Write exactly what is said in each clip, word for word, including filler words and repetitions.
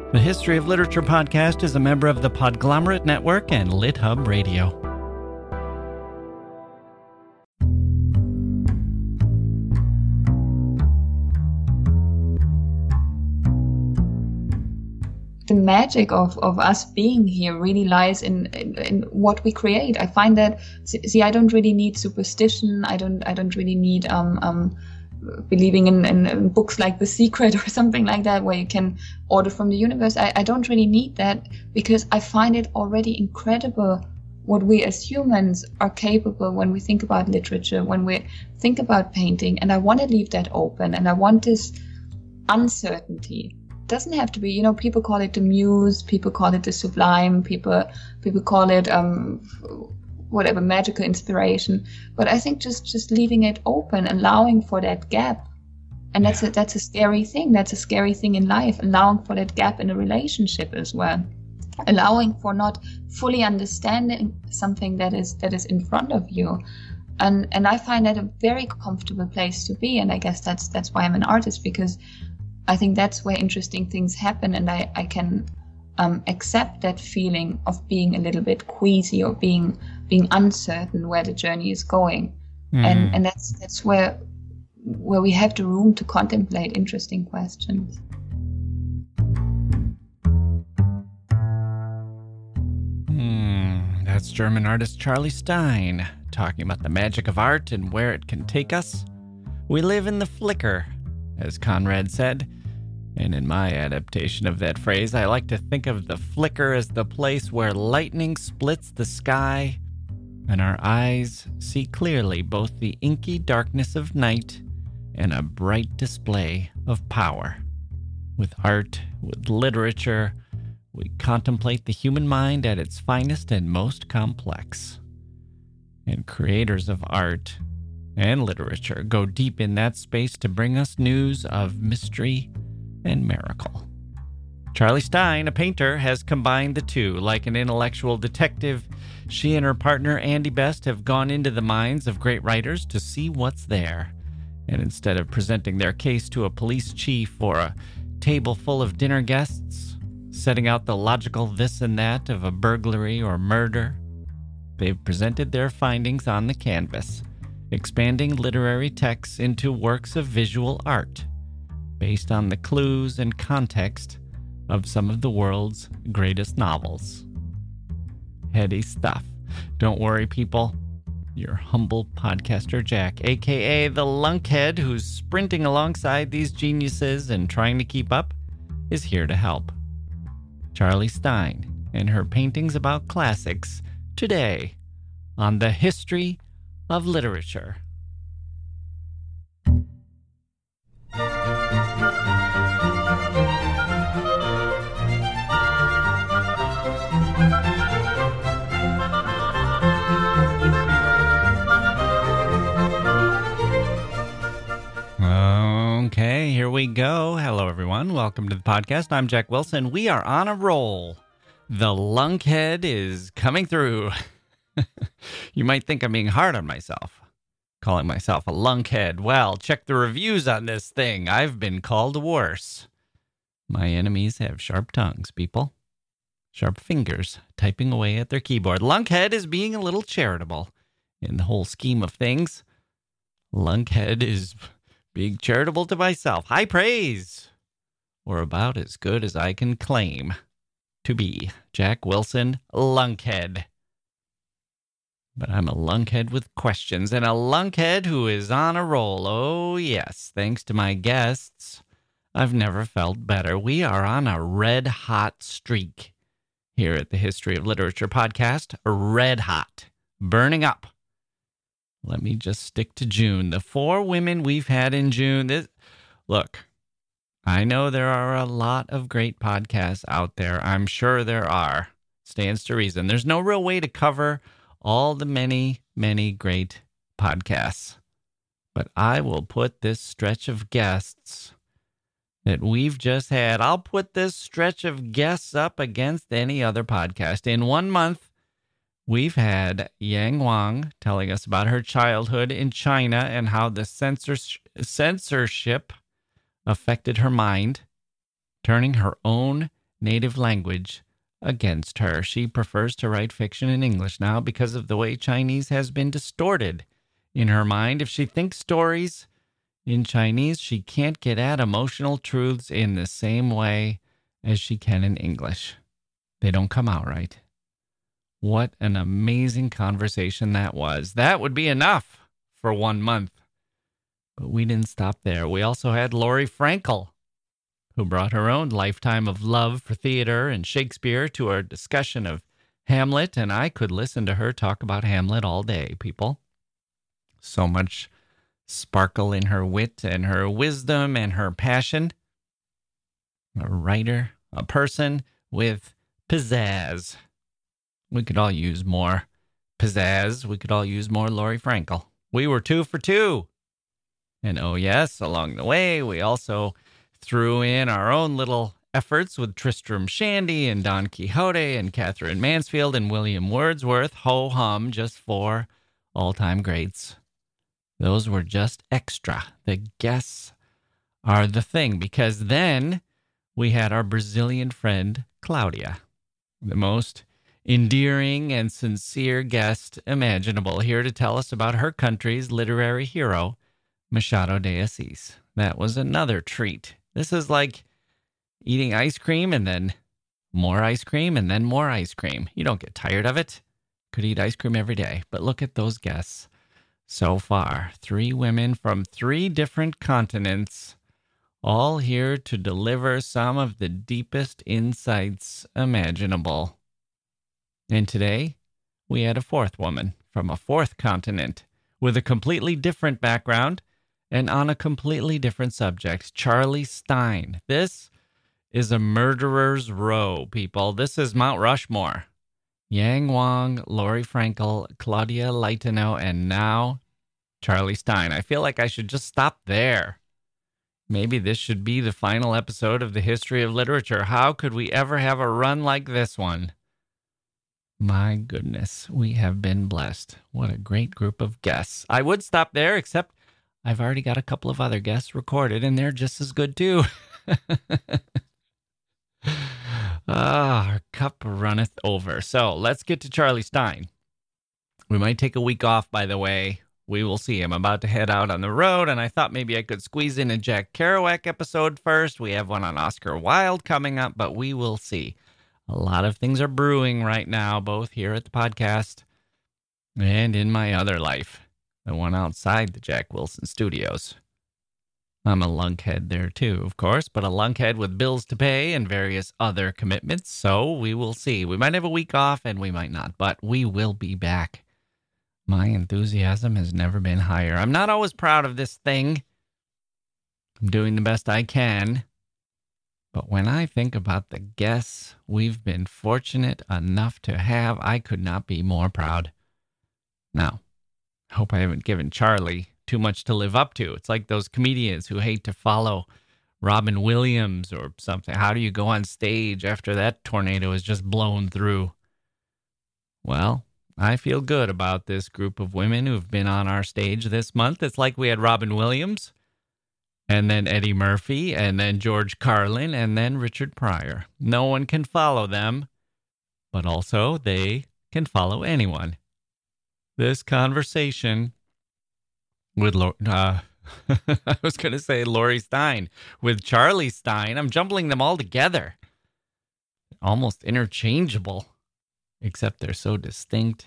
The History of Literature podcast is a member of the Podglomerate Network and LitHub Radio. The magic of, of us being here really lies in, in, in what we create. I find that, see, I don't really need superstition. I don't I don't really need um um believing in, in, in books like The Secret or something like that, where you can order from the universe. I, I don't really need that, because I find it already incredible what we as humans are capable when we think about literature, when we think about painting. And I want to leave that open, and I want this uncertainty. It doesn't have to be, you know, people call it the muse, people call it the sublime, people people call it um whatever, magical inspiration. But I think just just leaving it open, allowing for that gap, and that's a that's a scary thing. That's a scary thing in life, allowing for that gap in a relationship as well, allowing for not fully understanding something that is that is in front of you. And and I find that a very comfortable place to be. And I guess that's that's why I'm an artist, because I think that's where interesting things happen, and I, I can um, accept that feeling of being a little bit queasy or being being uncertain where the journey is going. Mm. And and that's that's where where we have the room to contemplate interesting questions. Hmm, that's German artist Charlie Stein talking about the magic of art and where it can take us. We live in the flicker, as Conrad said. And in my adaptation of that phrase, I like to think of the flicker as the place where lightning splits the sky and our eyes see clearly both the inky darkness of night and a bright display of power. With art, with literature, we contemplate the human mind at its finest and most complex. And creators of art and literature go deep in that space to bring us news of mystery and miracle. Charlie Stein, a painter, has combined the two. Like an intellectual detective, she and her partner Andy Best have gone into the minds of great writers to see what's there. And instead of presenting their case to a police chief or a table full of dinner guests, setting out the logical this and that of a burglary or murder, they've presented their findings on the canvas, expanding literary texts into works of visual art based on the clues and context of some of the world's greatest novels. Heady stuff. Don't worry, people. Your humble podcaster Jack, a k a the lunkhead who's sprinting alongside these geniuses and trying to keep up, is here to help. Charlie Stein and her paintings about classics today on the History of Literature. Okay, here we go. Hello, everyone. Welcome to the podcast. I'm Jack Wilson. We are on a roll. The lunkhead is coming through. You might think I'm being hard on myself, calling myself a lunkhead. Well, check the reviews on this thing. I've been called worse. My enemies have sharp tongues, people. Sharp fingers typing away at their keyboard. Lunkhead is being a little charitable in the whole scheme of things. Lunkhead is being charitable to myself. High praise, or about as good as I can claim to be. Jack Wilson, lunkhead. But I'm a lunkhead with questions, and a lunkhead who is on a roll. Oh, yes, thanks to my guests, I've never felt better. We are on a red-hot streak here at the History of Literature podcast. Red hot. Burning up. Let me just stick to June. The four women we've had in June. This, look, I know there are a lot of great podcasts out there. I'm sure there are. Stands to reason. There's no real way to cover all the many, many great podcasts. But I will put this stretch of guests that we've just had, I'll put this stretch of guests up against any other podcast. In one month, we've had Yang Wang telling us about her childhood in China and how the censors- censorship affected her mind, turning her own native language against her. She prefers to write fiction in English now because of the way Chinese has been distorted in her mind. If she thinks stories in Chinese, she can't get at emotional truths in the same way as she can in English. They don't come out right. What an amazing conversation that was. That would be enough for one month. But we didn't stop there. We also had Lori Frankel, who brought her own lifetime of love for theater and Shakespeare to our discussion of Hamlet, and I could listen to her talk about Hamlet all day, people. So much sparkle in her wit and her wisdom and her passion. A writer, a person with pizzazz. We could all use more pizzazz. We could all use more Lori Frankel. We were two for two. And oh yes, along the way, we also threw in our own little efforts with Tristram Shandy and Don Quixote and Catherine Mansfield and William Wordsworth. Ho-hum, just four all-time greats. Those were just extra. The guests are the thing, because then we had our Brazilian friend, Claudia, the most endearing and sincere guest imaginable, here to tell us about her country's literary hero, Machado de Assis. That was another treat. This is like eating ice cream and then more ice cream and then more ice cream. You don't get tired of it. Could eat ice cream every day. But look at those guests so far. Three women from three different continents, all here to deliver some of the deepest insights imaginable. And today, we had a fourth woman from a fourth continent with a completely different background and on a completely different subject, Charlie Stein. This is a murderer's row, people. This is Mount Rushmore. Yang Wang, Lori Frankel, Claudia Leitenow, and now Charlie Stein. I feel like I should just stop there. Maybe this should be the final episode of the history of literature. How could we ever have a run like this one? My goodness, we have been blessed. What a great group of guests. I would stop there, except I've already got a couple of other guests recorded, and they're just as good too. Ah, our cup runneth over. So let's get to Charlie Stein. We might take a week off, by the way. We will see. I'm about to head out on the road, and I thought maybe I could squeeze in a Jack Kerouac episode first. We have one on Oscar Wilde coming up, but we will see. A lot of things are brewing right now, both here at the podcast and in my other life, the one outside the Jack Wilson Studios. I'm a lunkhead there too, of course, but a lunkhead with bills to pay and various other commitments, so we will see. We might have a week off and we might not, but we will be back. My enthusiasm has never been higher. I'm not always proud of this thing. I'm doing the best I can. But when I think about the guests we've been fortunate enough to have, I could not be more proud. Now, I hope I haven't given Charlie too much to live up to. It's like those comedians who hate to follow Robin Williams or something. How do you go on stage after that tornado is just blown through? Well, I feel good about this group of women who've been on our stage this month. It's like we had Robin Williams, and then Eddie Murphy, and then George Carlin, and then Richard Pryor. No one can follow them, but also they can follow anyone. This conversation with, uh, I was going to say Lori Stein, with Charlie Stein, I'm jumbling them all together. Almost interchangeable, except they're so distinct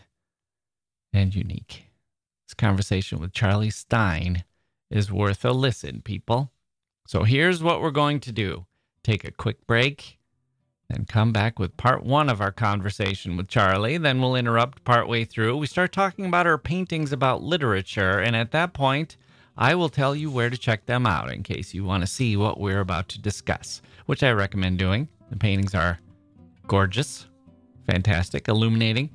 and unique. This conversation with Charlie Stein is worth a listen, people. So here's what we're going to do. Take a quick break, then come back with part one of our conversation with Charlie. Then we'll interrupt partway through. We start talking about her paintings about literature, and at that point, I will tell you where to check them out in case you want to see what we're about to discuss, which I recommend doing. The paintings are gorgeous, fantastic, illuminating.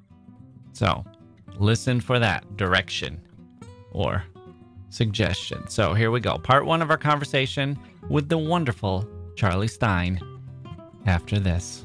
So listen for that direction or suggestion. So here we go. Part one of our conversation with the wonderful Charlie Stein after this.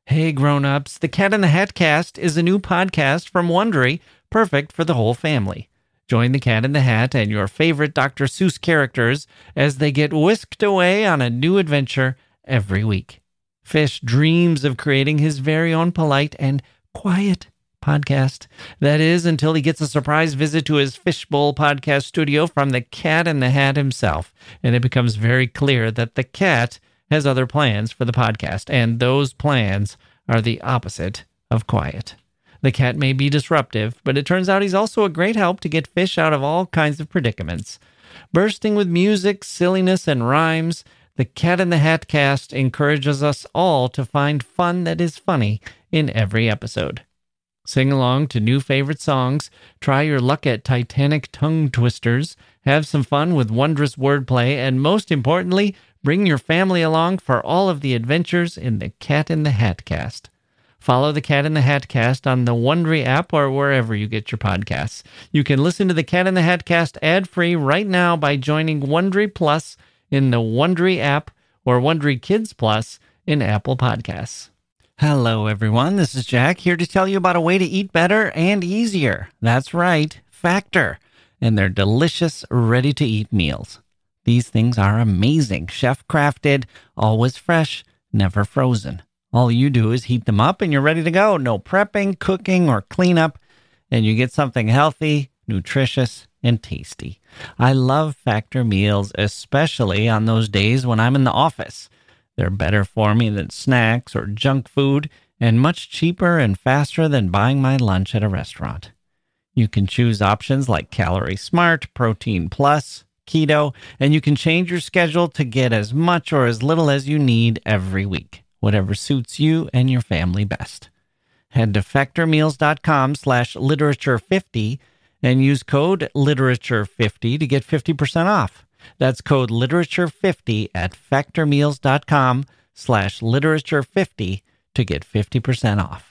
Hey grown-ups, the Cat in the Hat Cast is a new podcast from Wondery, perfect for the whole family. Join the Cat in the Hat and your favorite Doctor Seuss characters as they get whisked away on a new adventure every week. Fish dreams of creating his very own polite and quiet podcast. That is, until he gets a surprise visit to his Fishbowl podcast studio from the Cat in the Hat himself, and it becomes very clear that the cat has other plans for the podcast, and those plans are the opposite of quiet. The cat may be disruptive, but it turns out he's also a great help to get Fish out of all kinds of predicaments. Bursting with music, silliness, and rhymes, the Cat in the Hat Cast encourages us all to find fun that is funny in every episode. Sing along to new favorite songs, try your luck at Titanic tongue twisters, have some fun with wondrous wordplay, and most importantly, bring your family along for all of the adventures in the Cat in the Hat Cast. Follow the Cat in the Hat Cast on the Wondery app or wherever you get your podcasts. You can listen to the Cat in the Hat Cast ad-free right now by joining Wondery Plus in the Wondery app or Wondery Kids Plus in Apple Podcasts. Hello, everyone. This is Jack here to tell you about a way to eat better and easier. That's right, Factor, and their delicious, ready-to-eat meals. These things are amazing, chef-crafted, always fresh, never frozen. All you do is heat them up and you're ready to go. No prepping, cooking, or cleanup, and you get something healthy, nutritious, and tasty. I love Factor meals, especially on those days when I'm in the office. They're better for me than snacks or junk food, and much cheaper and faster than buying my lunch at a restaurant. You can choose options like Calorie Smart, Protein Plus, Keto, and you can change your schedule to get as much or as little as you need every week, whatever suits you and your family best. Head to factormeals.com slash literature50 and use code literature fifty to get fifty percent off. That's code literature fifty at factormeals.com slash literature50 to get fifty percent off.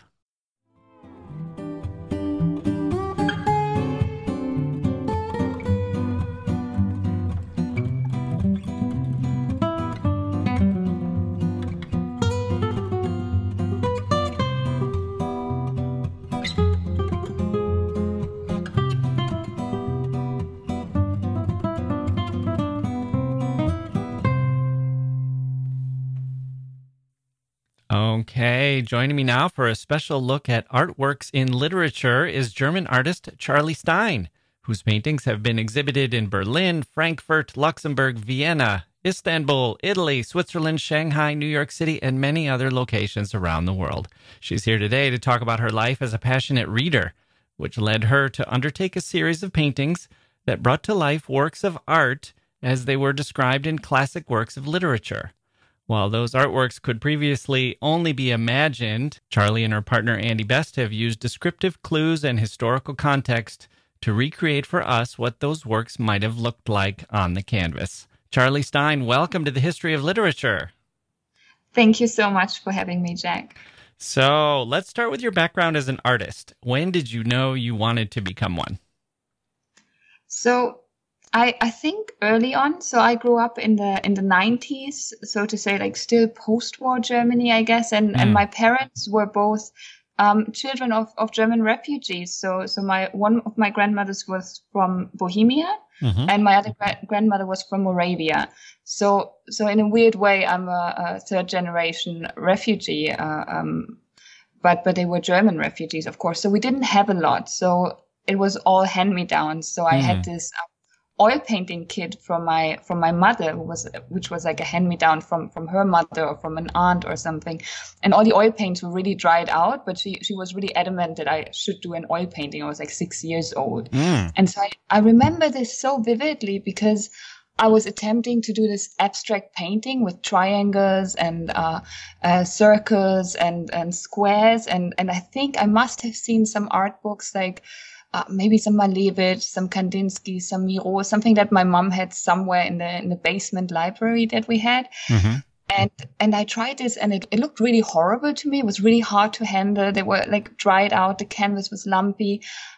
Okay, joining me now for a special look at artworks in literature is German artist Charlie Stein, whose paintings have been exhibited in Berlin, Frankfurt, Luxembourg, Vienna, Istanbul, Italy, Switzerland, Shanghai, New York City, and many other locations around the world. She's here today to talk about her life as a passionate reader, which led her to undertake a series of paintings that brought to life works of art as they were described in classic works of literature. While those artworks could previously only be imagined, Charlie and her partner Andy Best have used descriptive clues and historical context to recreate for us what those works might have looked like on the canvas. Charlie Stein, welcome to the History of Literature. Thank you so much for having me, Jack. So let's start with your background as an artist. When did you know you wanted to become one? So I, I think early on, so I grew up in the in the nineties, so to say, like still post-war Germany, I guess, and, mm. and my parents were both um, children of, of German refugees. So so my one of my grandmothers was from Bohemia, mm-hmm. and my other gra- grandmother was from Moravia. So so in a weird way, I'm a, a third generation refugee, uh, um, but but they were German refugees, of course. So we didn't have a lot. So it was all hand-me-downs. So I mm. had this Um, oil painting kit from my from my mother, who was which was like a hand me down from from her mother or from an aunt or something, and all the oil paints were really dried out. But she she was really adamant that I should do an oil painting. I was like six years old, mm. and so I, I remember this so vividly because I was attempting to do this abstract painting with triangles and uh, uh, circles and and squares, and and I think I must have seen some art books like. Uh, maybe some Malevich, some Kandinsky, some Miro, something that my mom had somewhere in the in the basement library that we had. Mm-hmm. And and I tried this and it, it looked really horrible to me. It was really hard to handle. They were like dried out. The canvas was lumpy.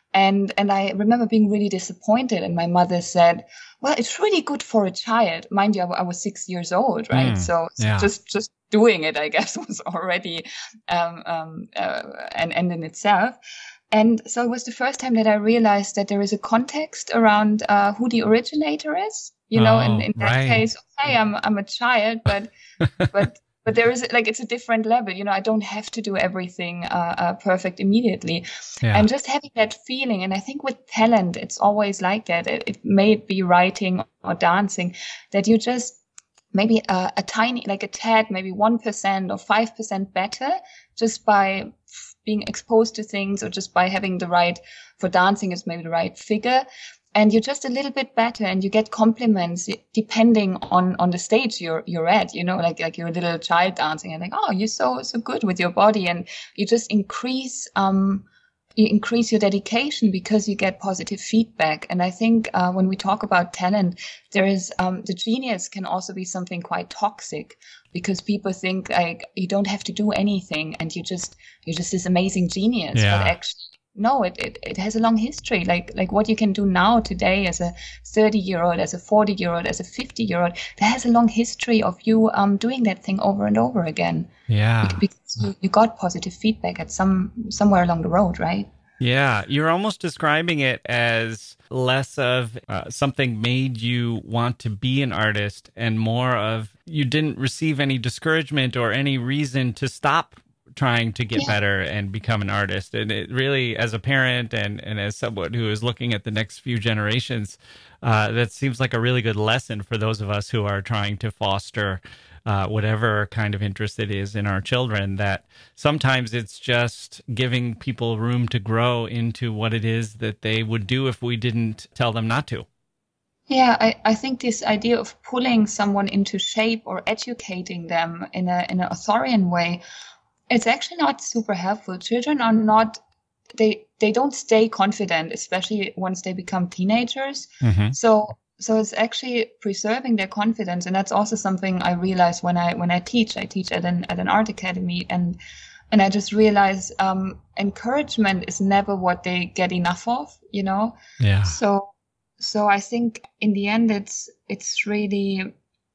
And and I remember being really disappointed. And my mother said, well, it's really good for a child. Mind you, I, w- I was six years old, right? Mm, so yeah. just just doing it, I guess, was already um, um, uh, an end in itself. And so it was the first time that I realized that there is a context around uh, who the originator is. You know, Oh, in, in that right. case, okay, I'm I'm a child, but but but there is like it's a different level. You know, I don't have to do everything uh, uh, perfect immediately, Yeah. and just having that feeling. And I think with talent, it's always like that. It, it may be writing or dancing, that you just maybe a, a tiny, like a tad, maybe one percent or five percent better just by being exposed to things, or just by having the right, for dancing is maybe the right figure. And you're just a little bit better, and you get compliments depending on, on the stage you're you're at, you know, like like you're a little child dancing and like, oh, you're so so good with your body, and you just increase um you increase your dedication because you get positive feedback. And I think uh, when we talk about talent, there is um the genius can also be something quite toxic, because people think like you don't have to do anything and you just you're just this amazing genius, Yeah. but actually. No, it, it, it has a long history. Like like what you can do now today as a thirty year old, as a forty year old, as a fifty year old, that has a long history of you um doing that thing over and over again. Yeah. Because you, you got positive feedback at some somewhere along the road, right? Yeah, you're almost describing it as less of uh, something made you want to be an artist, and more of you didn't receive any discouragement or any reason to stop trying to get Yeah. better and become an artist. And it really, as a parent and, and as someone who is looking at the next few generations, uh, that seems like a really good lesson for those of us who are trying to foster uh, whatever kind of interest it is in our children, that sometimes it's just giving people room to grow into what it is that they would do if we didn't tell them not to. Yeah, I, I think this idea of pulling someone into shape or educating them in a in an authoritarian way, it's actually not super helpful. Children are not, they they don't stay confident, especially once they become teenagers. Mm-hmm. So so it's actually preserving their confidence, and that's also something I realize when I when I teach. I teach at an at an art academy, and and I just realize um, encouragement is never what they get enough of, you know. Yeah. So so I think in the end, it's it's really.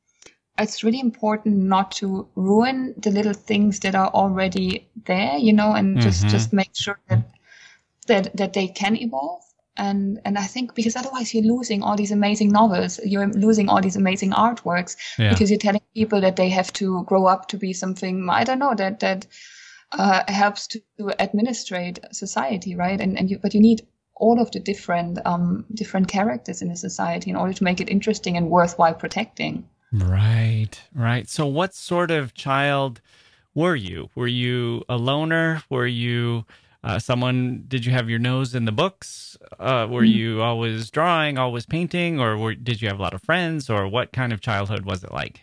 It's really important not to ruin the little things that are already there, you know, and just, Mhm. just make sure that, that that they can evolve. And and I think because otherwise you're losing all these amazing novels, you're losing all these amazing artworks, Yeah. because you're telling people that they have to grow up to be something, I don't know, that that uh, helps to, to administrate society, right? And and you, but you need all of the different um different characters in a society in order to make it interesting and worthwhile protecting. Right, right. So what sort of child were you? Were you a loner? Were you uh, someone, did you have your nose in the books? Uh, were Mm. you always drawing, always painting? Or were, did you have a lot of friends? Or what kind of childhood was it like?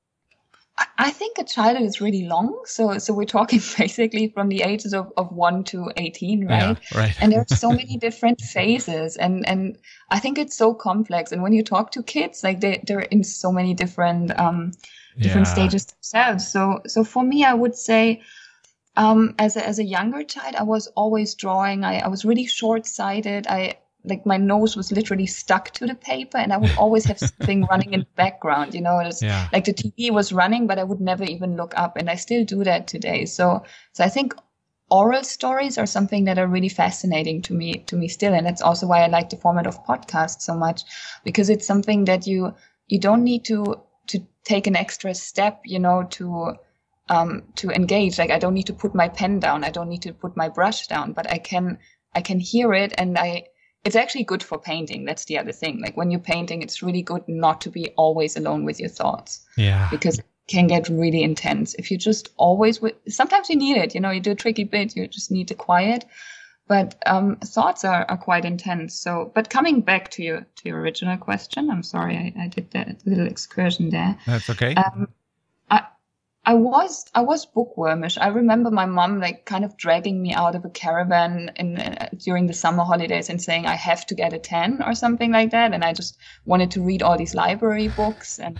I- I think a childhood is really long. So so we're talking basically from the ages of, of one to eighteen, right? Yeah, right. And there are so many different phases, and, and I think it's so complex. And when you talk to kids, like they, they're in so many different um different Yeah. stages themselves. So so for me, I would say um as a as a younger child, I was always drawing. I, I was really short-sighted. I like my nose was literally stuck to the paper, and I would always have something running in the background, you know, it's Yeah. like the T V was running, but I would never even look up, and I still do that today. So, so I think oral stories are something that are really fascinating to me, to me still. And that's also why I like the format of podcasts so much, because it's something that you, you don't need to, to take an extra step, you know, to, um, to engage. Like I don't need to put my pen down. I don't need to put my brush down, but I can, I can hear it, and I, it's actually good for painting. That's the other thing. Like when you're painting, it's really good not to be always alone with your thoughts, Yeah. because it can get really intense. If you just always, with, sometimes you need it, you know, you do a tricky bit, you just need the quiet, but um, thoughts are, are quite intense. So, but coming back to your, to your original question, I'm sorry, I, I did that little excursion there. That's okay. Um, I, I was I was bookwormish. I remember my mom like kind of dragging me out of a caravan in uh, during the summer holidays and saying I have to get a ten or something like that, and I just wanted to read all these library books. And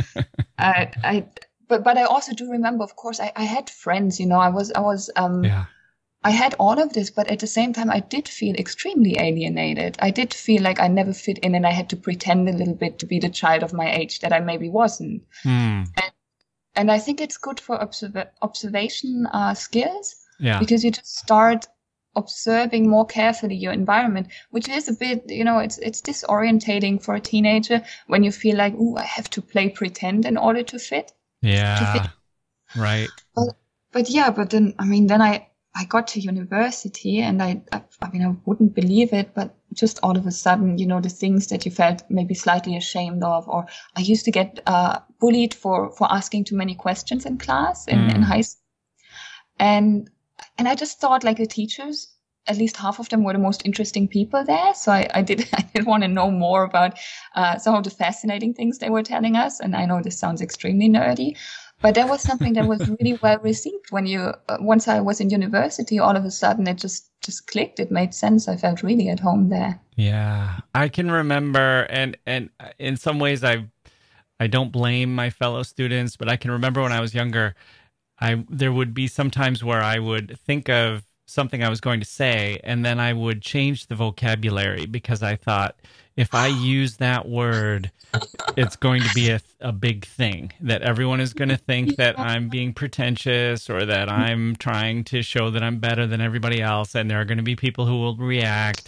I, I but but I also do remember, of course, I, I had friends. You know, I was I was um Yeah. I had all of this, but at the same time, I did feel extremely alienated. I did feel like I never fit in, and I had to pretend a little bit to be the child of my age that I maybe wasn't. Mm. And, and I think it's good for observ- observation uh, skills, yeah. because you just start observing more carefully your environment, which is a bit, you know, it's it's disorientating for a teenager when you feel like, ooh, I have to play pretend in order to fit. Yeah, to fit. Right. But, but yeah, but then, I mean, then I, I got to university, and I, I, I mean, I wouldn't believe it, but just all of a sudden, you know, the things that you felt maybe slightly ashamed of, or I used to get uh, bullied for, for asking too many questions in class in, mm. in high school. And, and I just thought, like, the teachers, at least half of them were the most interesting people there. So I, I did, I did want to know more about uh, some of the fascinating things they were telling us. And I know this sounds extremely nerdy, but that was something that was really well received when you, uh, once I was in university, all of a sudden it just, just clicked. It made sense. I felt really at home there. Yeah, I can remember. And, and in some ways I, I don't blame my fellow students, but I can remember when I was younger, I, there would be some times where I would think of something I was going to say, and then I would change the vocabulary because I thought, if I use that word, it's going to be a, a big thing, that everyone is going to think that I'm being pretentious, or that I'm trying to show that I'm better than everybody else, and there are going to be people who will react.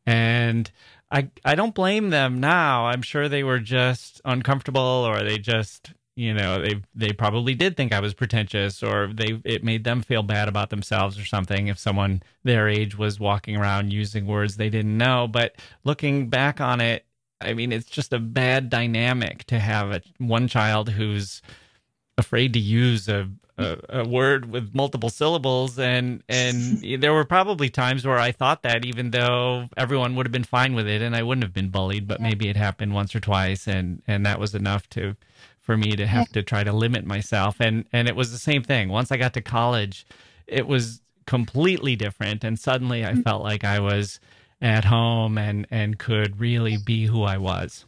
And I I don't blame them now. I'm sure they were just uncomfortable, or they just, you know, they they probably did think I was pretentious, or they it made them feel bad about themselves or something if someone their age was walking around using words they didn't know. But looking back on it, I mean, it's just a bad dynamic to have a, one child who's afraid to use a, a, a word with multiple syllables. And, and there were probably times where I thought that, even though everyone would have been fine with it and I wouldn't have been bullied, but maybe it happened once or twice. And, and that was enough to, for me to have to try to limit myself. And, and it was the same thing. Once I got to college, it was completely different. And suddenly I felt like I was at home and, and could really be who I was.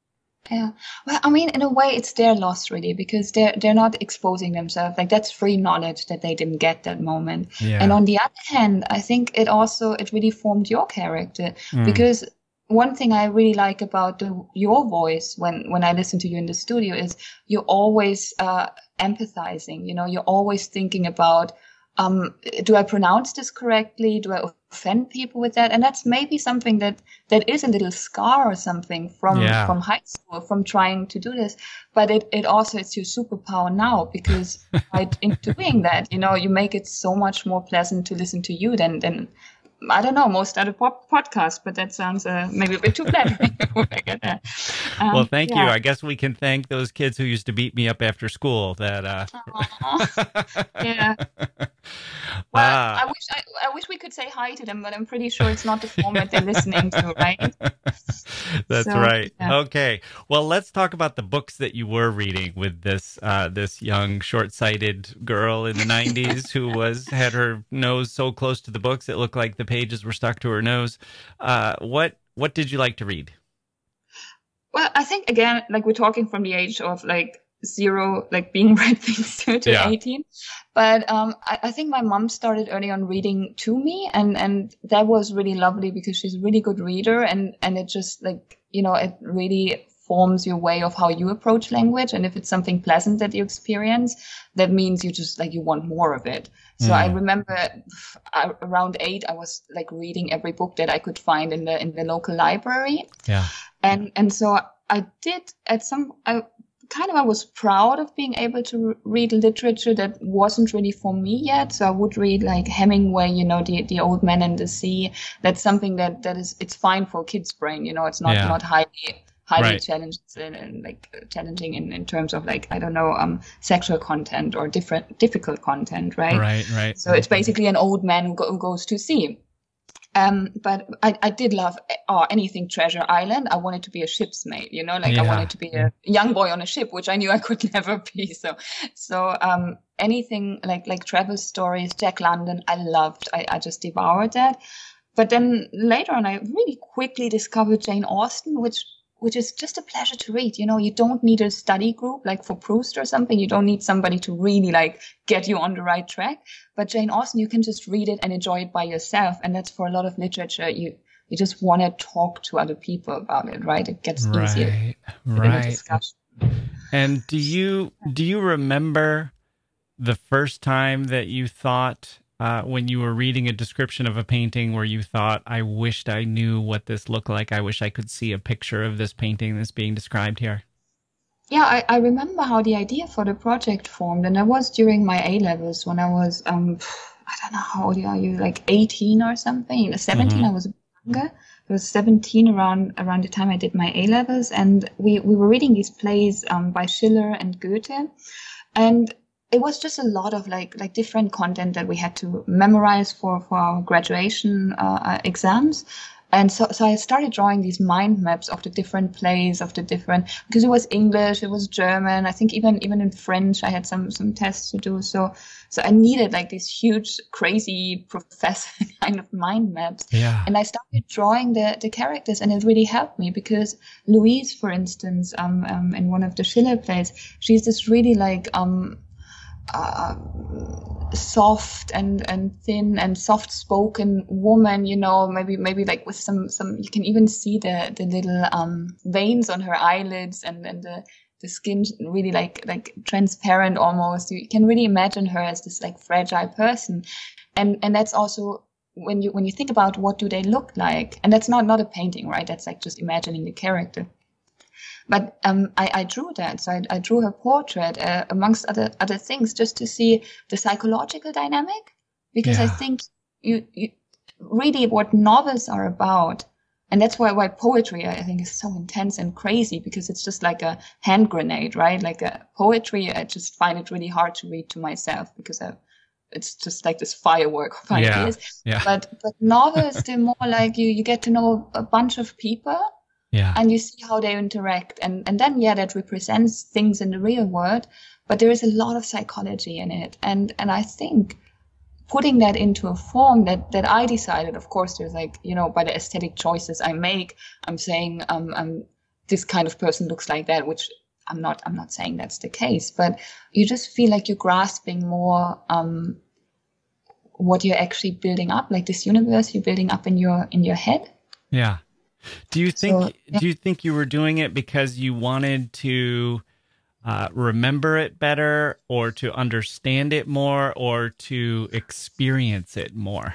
Yeah. Well, I mean, in a way, it's their loss, really, because they're they're not exposing themselves. Like, that's free knowledge that they didn't get that moment. Yeah. And on the other hand, I think it also, it really formed your character. Mm. Because one thing I really like about the, your voice when, when I listen to you in the studio is you're always uh, empathizing. You know, you're always thinking about, um, do I pronounce this correctly? Do I offend people with that? And that's maybe something that, that is a little scar or something from, yeah. from high school, from trying to do this. But it, it also is your superpower now, because by in doing that, you know, you make it so much more pleasant to listen to you than, than I don't know, most other pop- podcasts, but that sounds uh, maybe a bit too flattering. um, well, thank yeah. you. I guess we can thank those kids who used to beat me up after school. That uh... yeah. Well, uh, I wish I, I wish we could say hi to them, but I'm pretty sure it's not the format they're listening to, right? That's so, right. Yeah. Okay. Well, let's talk about the books that you were reading with this uh, this young, short-sighted girl in the nineties who was had her nose so close to the books it looked like the pages were stuck to her nose. Uh, what what did you like to read? Well, I think, again, like, we're talking from the age of like zero, like being read things to, to yeah. eighteen. But um, I, I think my mom started early on reading to me, and, and that was really lovely because she's a really good reader, and, and it just, like, you know, it really forms your way of how you approach language. And if it's something pleasant that you experience, that means you just, like, you want more of it. So mm. I remember uh, around eight, I was like reading every book that I could find in the in the local library. Yeah. And and so I did at some I kind of I was proud of being able to read literature that wasn't really for me yet. So I would read like Hemingway, you know, the the Old Man and the Sea. That's something that that is it's fine for a kid's brain, you know. It's not yeah. not highly highly right. challenged and, and like challenging in, in terms of like, I don't know, um, sexual content or different difficult content, right? Right, right. So it's basically an old man who, go, who goes to sea. Um, but I, I did love oh, anything Treasure Island. I wanted to be a ship's mate, you know, like yeah. I wanted to be a young boy on a ship, which I knew I could never be. So, so um, anything like like travel stories, Jack London, I loved. I, I just devoured that. But then later on, I really quickly discovered Jane Austen, which which is just a pleasure to read. You know, you don't need a study group like for Proust or something. You don't need somebody to really like get you on the right track. But Jane Austen, you can just read it and enjoy it by yourself. And that's for a lot of literature. You you just want to talk to other people about it, right? It gets right, easier. Right. Discussion. And do you do you remember the first time that you thought, uh, when you were reading a description of a painting, where you thought, I wished I knew what this looked like. I wish I could see a picture of this painting that's being described here? Yeah, I, I remember how the idea for the project formed. And that was during my A-levels when I was, um, I don't know, how old are you, like eighteen or something? seventeen, mm-hmm. I was younger. I was seventeen around around the time I did my A-levels. And we, we were reading these plays um, by Schiller and Goethe. And it was just a lot of like like different content that we had to memorize for, for our graduation uh, exams. And so, so I started drawing these mind maps of the different plays, of the different, because it was English, it was German. I think even, even in French, I had some, some tests to do. So, so I needed like these huge, crazy professor kind of mind maps. Yeah. And I started drawing the, the characters, and it really helped me because Louise, for instance, um, um, in one of the Schiller plays, she's this really like, um, Uh, soft and, and thin and soft-spoken woman, you know, maybe maybe like with some, some you can even see the, the little um, veins on her eyelids and, and the, the skin really like like transparent almost. You can really imagine her as this like fragile person. And and that's also when you when you think about what do they look like, and that's not, not a painting, right? That's like just imagining the character. But um, I, I drew that. So I, I drew her portrait, uh, amongst other other things, just to see the psychological dynamic. Because yeah. I think you, you really what novels are about, and that's why why poetry I think is so intense and crazy, because it's just like a hand grenade, right? Like a poetry, I just find it really hard to read to myself because I, it's just like this firework of ideas. Yeah. Yeah. But but novels, they're more like you you get to know a bunch of people. Yeah. And you see how they interact. And, and then, yeah, that represents things in the real world, but there is a lot of psychology in it. And, and I think putting that into a form that, that I decided, of course, there's like, you know, by the aesthetic choices I make, I'm saying, um, I'm, this kind of person looks like that, which I'm not, I'm not saying that's the case, but you just feel like you're grasping more, um, what you're actually building up, like this universe you're building up in your, in your head. Yeah. Do you think, so, yeah. do you think you were doing it because you wanted to uh, remember it better, or to understand it more, or to experience it more?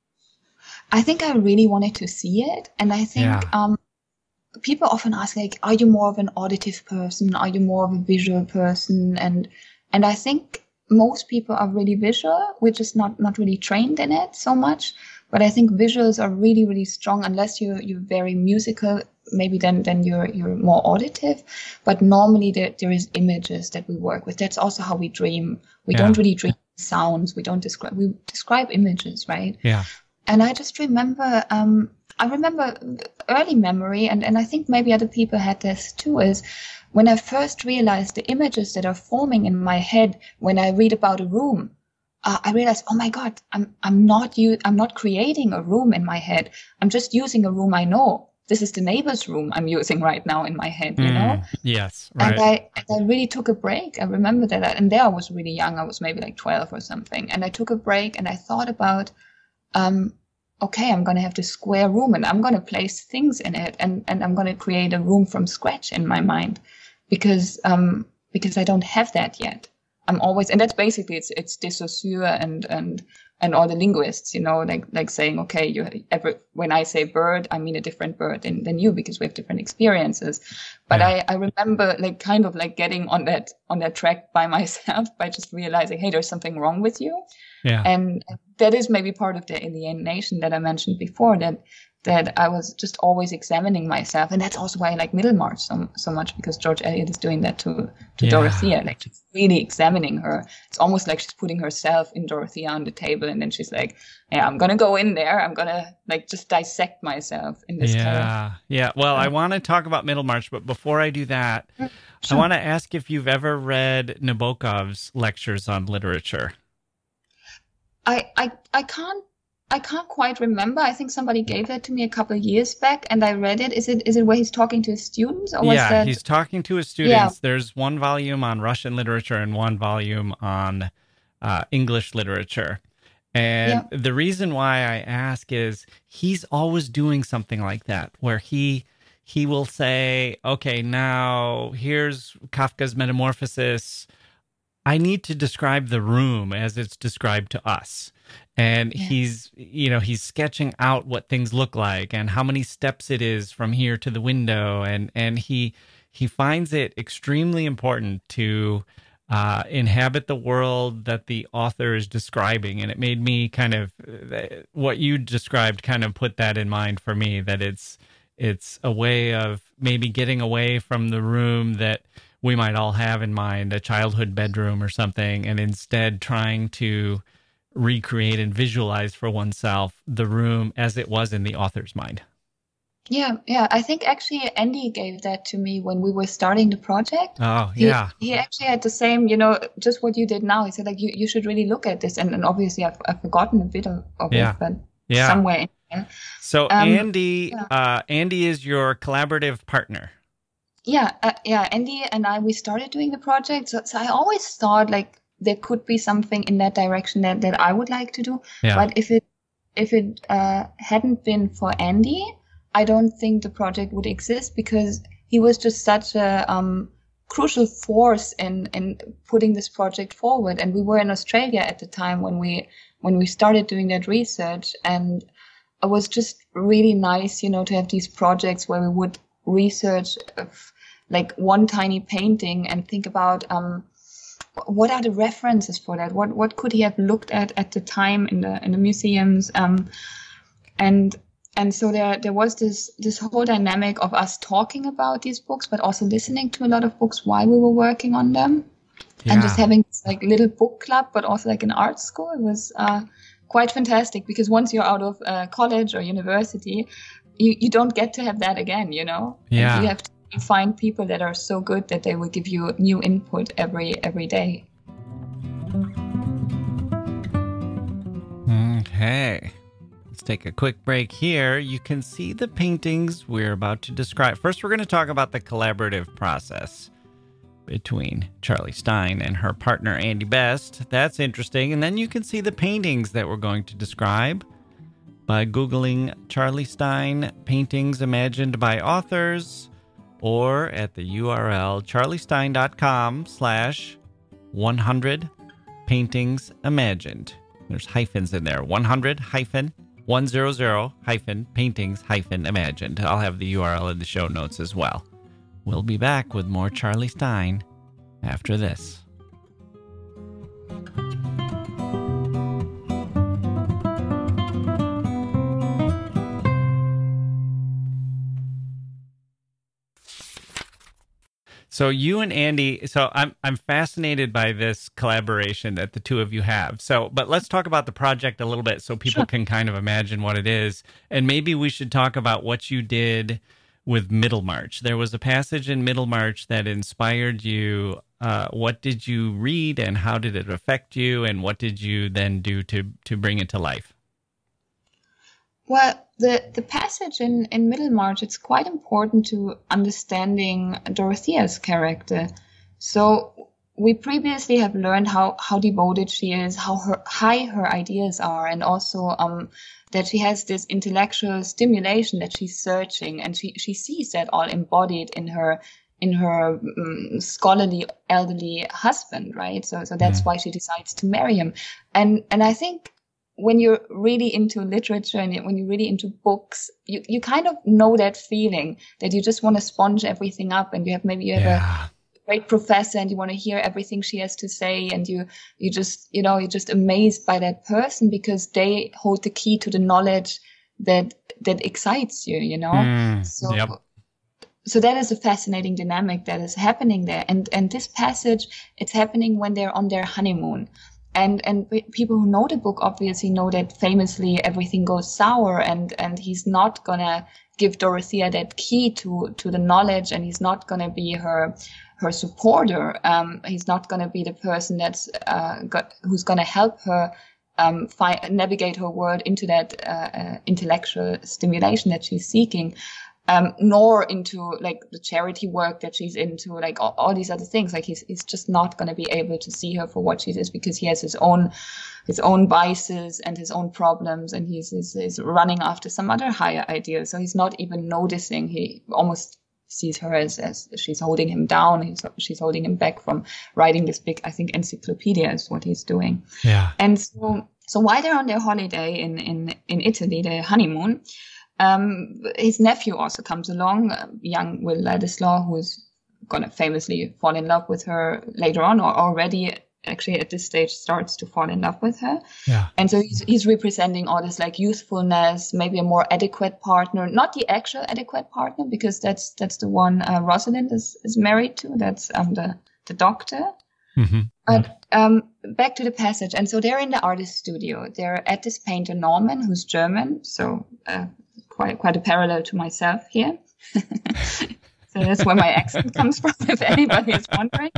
I think I really wanted to see it. And I think yeah. um, people often ask, like, are you more of an auditive person? Are you more of a visual person? And and I think most people are really visual. We're just not, not really trained in it so much. But I think visuals are really, really strong unless you're, you're very musical. Maybe then, then you're, you're more auditive. But normally there, there is images that we work with. That's also how we dream. We yeah. don't really dream sounds. We don't describe, we describe images, right? Yeah. And I just remember, um, I remember early memory, and, and I think maybe other people had this too, is when I first realized the images that are forming in my head when I read about a room. Uh, I realized, oh my God, I'm I'm not u- I'm not creating a room in my head. I'm just using a room I know. This is the neighbor's room I'm using right now in my head, you mm, know? Yes, right. And I, and I really took a break. I remember that. And there I was really young. I was maybe like twelve or something. And I took a break and I thought about, um, okay, I'm going to have this square room and I'm going to place things in it. And, and I'm going to create a room from scratch in my mind because um because I don't have that yet. I'm always, and that's basically, it's, it's de Saussure and, and, and all the linguists, you know, like, like saying, okay, you ever, when I say bird, I mean a different bird than, than you because we have different experiences. But yeah. I, I remember like kind of like getting on that, on that track by myself by just realizing, hey, there's something wrong with you. Yeah. And that is maybe part of the alienation that I mentioned before, that, that I was just always examining myself. And that's also why I like Middlemarch so, so much, because George Eliot is doing that to, to yeah. Dorothea, like she's really examining her. It's almost like she's putting herself in Dorothea on the table. And then she's like, yeah, I'm going to go in there. I'm going to like just dissect myself in this Yeah. character. Yeah. Well, I want to talk about Middlemarch, but before I do that, sure. I want to ask if you've ever read Nabokov's lectures on literature. I, I, I can't I can't quite remember. I think somebody gave that to me a couple of years back, and I read it. Is it is it where he's talking to his students, or was yeah, that? he's talking to his students. Yeah. There's one volume on Russian literature and one volume on uh, English literature. And yeah. the reason why I ask is he's always doing something like that, where he he will say, okay, now here's Kafka's Metamorphosis. I need to describe the room as it's described to us. And yeah. he's, you know, he's sketching out what things look like and how many steps it is from here to the window. And, and he, he finds it extremely important to uh, inhabit the world that the author is describing. And it made me kind of, what you described kind of put that in mind for me, that it's, it's a way of maybe getting away from the room that we might all have in mind, a childhood bedroom or something, and instead trying to recreate and visualize for oneself the room as it was in the author's mind. Yeah, yeah. I think actually Andy gave that to me when we were starting the project. Oh, yeah. He, he actually had the same, you know, just what you did now. He said, like, you, you should really look at this. And, and obviously I've, I've forgotten a bit of, of yeah. it, but yeah. somewhere in there. So um, Andy, yeah. uh, Andy is your collaborative partner. Yeah, uh, yeah. Andy and I, we started doing the project. So, so I always thought like there could be something in that direction that, that I would like to do. Yeah. But if it if it uh, hadn't been for Andy, I don't think the project would exist, because he was just such a um, crucial force in, in putting this project forward. And we were in Australia at the time when we when we started doing that research, and it was just really nice, you know, to have these projects where we would research of, like one tiny painting and think about um, what are the references for that? What what could he have looked at at the time in the in the museums? Um, and and so there there was this this whole dynamic of us talking about these books, but also listening to a lot of books while we were working on them, yeah. and just having this like little book club, but also like an art school. It was uh, quite fantastic, because once you're out of uh, college or university, you you don't get to have that again. You know, yeah, and you have to find people that are so good that they will give you new input every every day. Okay, let's take a quick break here. You can see the paintings we're about to describe. First, we're going to talk about the collaborative process between Charlie Stein and her partner Andy Best. That's interesting. And then you can see the paintings that we're going to describe by Googling Charlie Stein Paintings Imagined by Authors, or at the U R L charliestein.com slash 100 paintings imagined. There's hyphens in there. one hundred hyphen one hundred hyphen paintings hyphen imagined. I'll have the U R L in the show notes as well. We'll be back with more Charlie Stein after this. So you and Andy, so I'm I'm fascinated by this collaboration that the two of you have. So, but let's talk about the project a little bit so people sure. can kind of imagine what it is. And maybe we should talk about what you did with Middlemarch. There was a passage in Middlemarch that inspired you. Uh, what did you read, and how did it affect you, and what did you then do to to bring it to life? Well, the, the passage in, in Middlemarch, it's quite important to understanding Dorothea's character. So we previously have learned how, how devoted she is, how her, high her ideas are, and also um, that she has this intellectual stimulation that she's searching, and she, she sees that all embodied in her in her um, scholarly elderly husband, right? So so that's why she decides to marry him. And and I think when you're really into literature and when you're really into books, you, you kind of know that feeling that you just want to sponge everything up, and you have maybe you have yeah. a great professor and you want to hear everything she has to say, and you you just you know you're just amazed by that person because they hold the key to the knowledge that that excites you, you know. Mm, so yep. so that is a fascinating dynamic that is happening there, and and this passage, it's happening when they're on their honeymoon. And and people who know the book obviously know that famously everything goes sour, and, and he's not gonna give Dorothea that key to, to the knowledge, and he's not gonna be her her supporter. Um, he's not gonna be the person that's uh got who's gonna help her um, fi- navigate her world into that uh, uh, intellectual stimulation that she's seeking. Um, nor into like the charity work that she's into, like all, all these other things. Like he's he's just not going to be able to see her for what she is, because he has his own his own biases and his own problems, and he's, he's, he's running after some other higher ideal. So he's not even noticing. He almost sees her as, as she's holding him down. He's, she's holding him back from writing this big, I think, encyclopedia is what he's doing. Yeah. And so, so while they're on their holiday in, in, in Italy, their honeymoon, Um, his nephew also comes along, uh, young Will Ladislaw, who's gonna famously fall in love with her later on, or already actually at this stage starts to fall in love with her. Yeah. And so he's, he's representing all this like youthfulness, maybe a more adequate partner, not the actual adequate partner, because that's that's the one uh, Rosalind is, is married to. That's um the, the doctor. Mm-hmm. But um, back to the passage. And so they're in the artist studio. They're at this painter Norman, who's German. So uh, quite quite a parallel to myself here. So that's where my accent comes from, if anybody is wondering.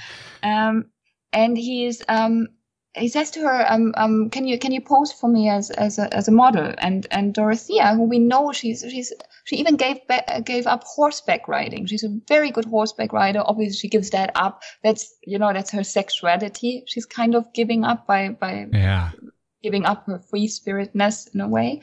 Um, and he's um, he says to her, um, um, "Can you can you pose for me as as a as a model?" And and Dorothea, who we know she's she's she even gave ba- gave up horseback riding. She's a very good horseback rider. Obviously, she gives that up. That's you know that's her sexuality. She's kind of giving up by by yeah. giving up her free spiritness in a way.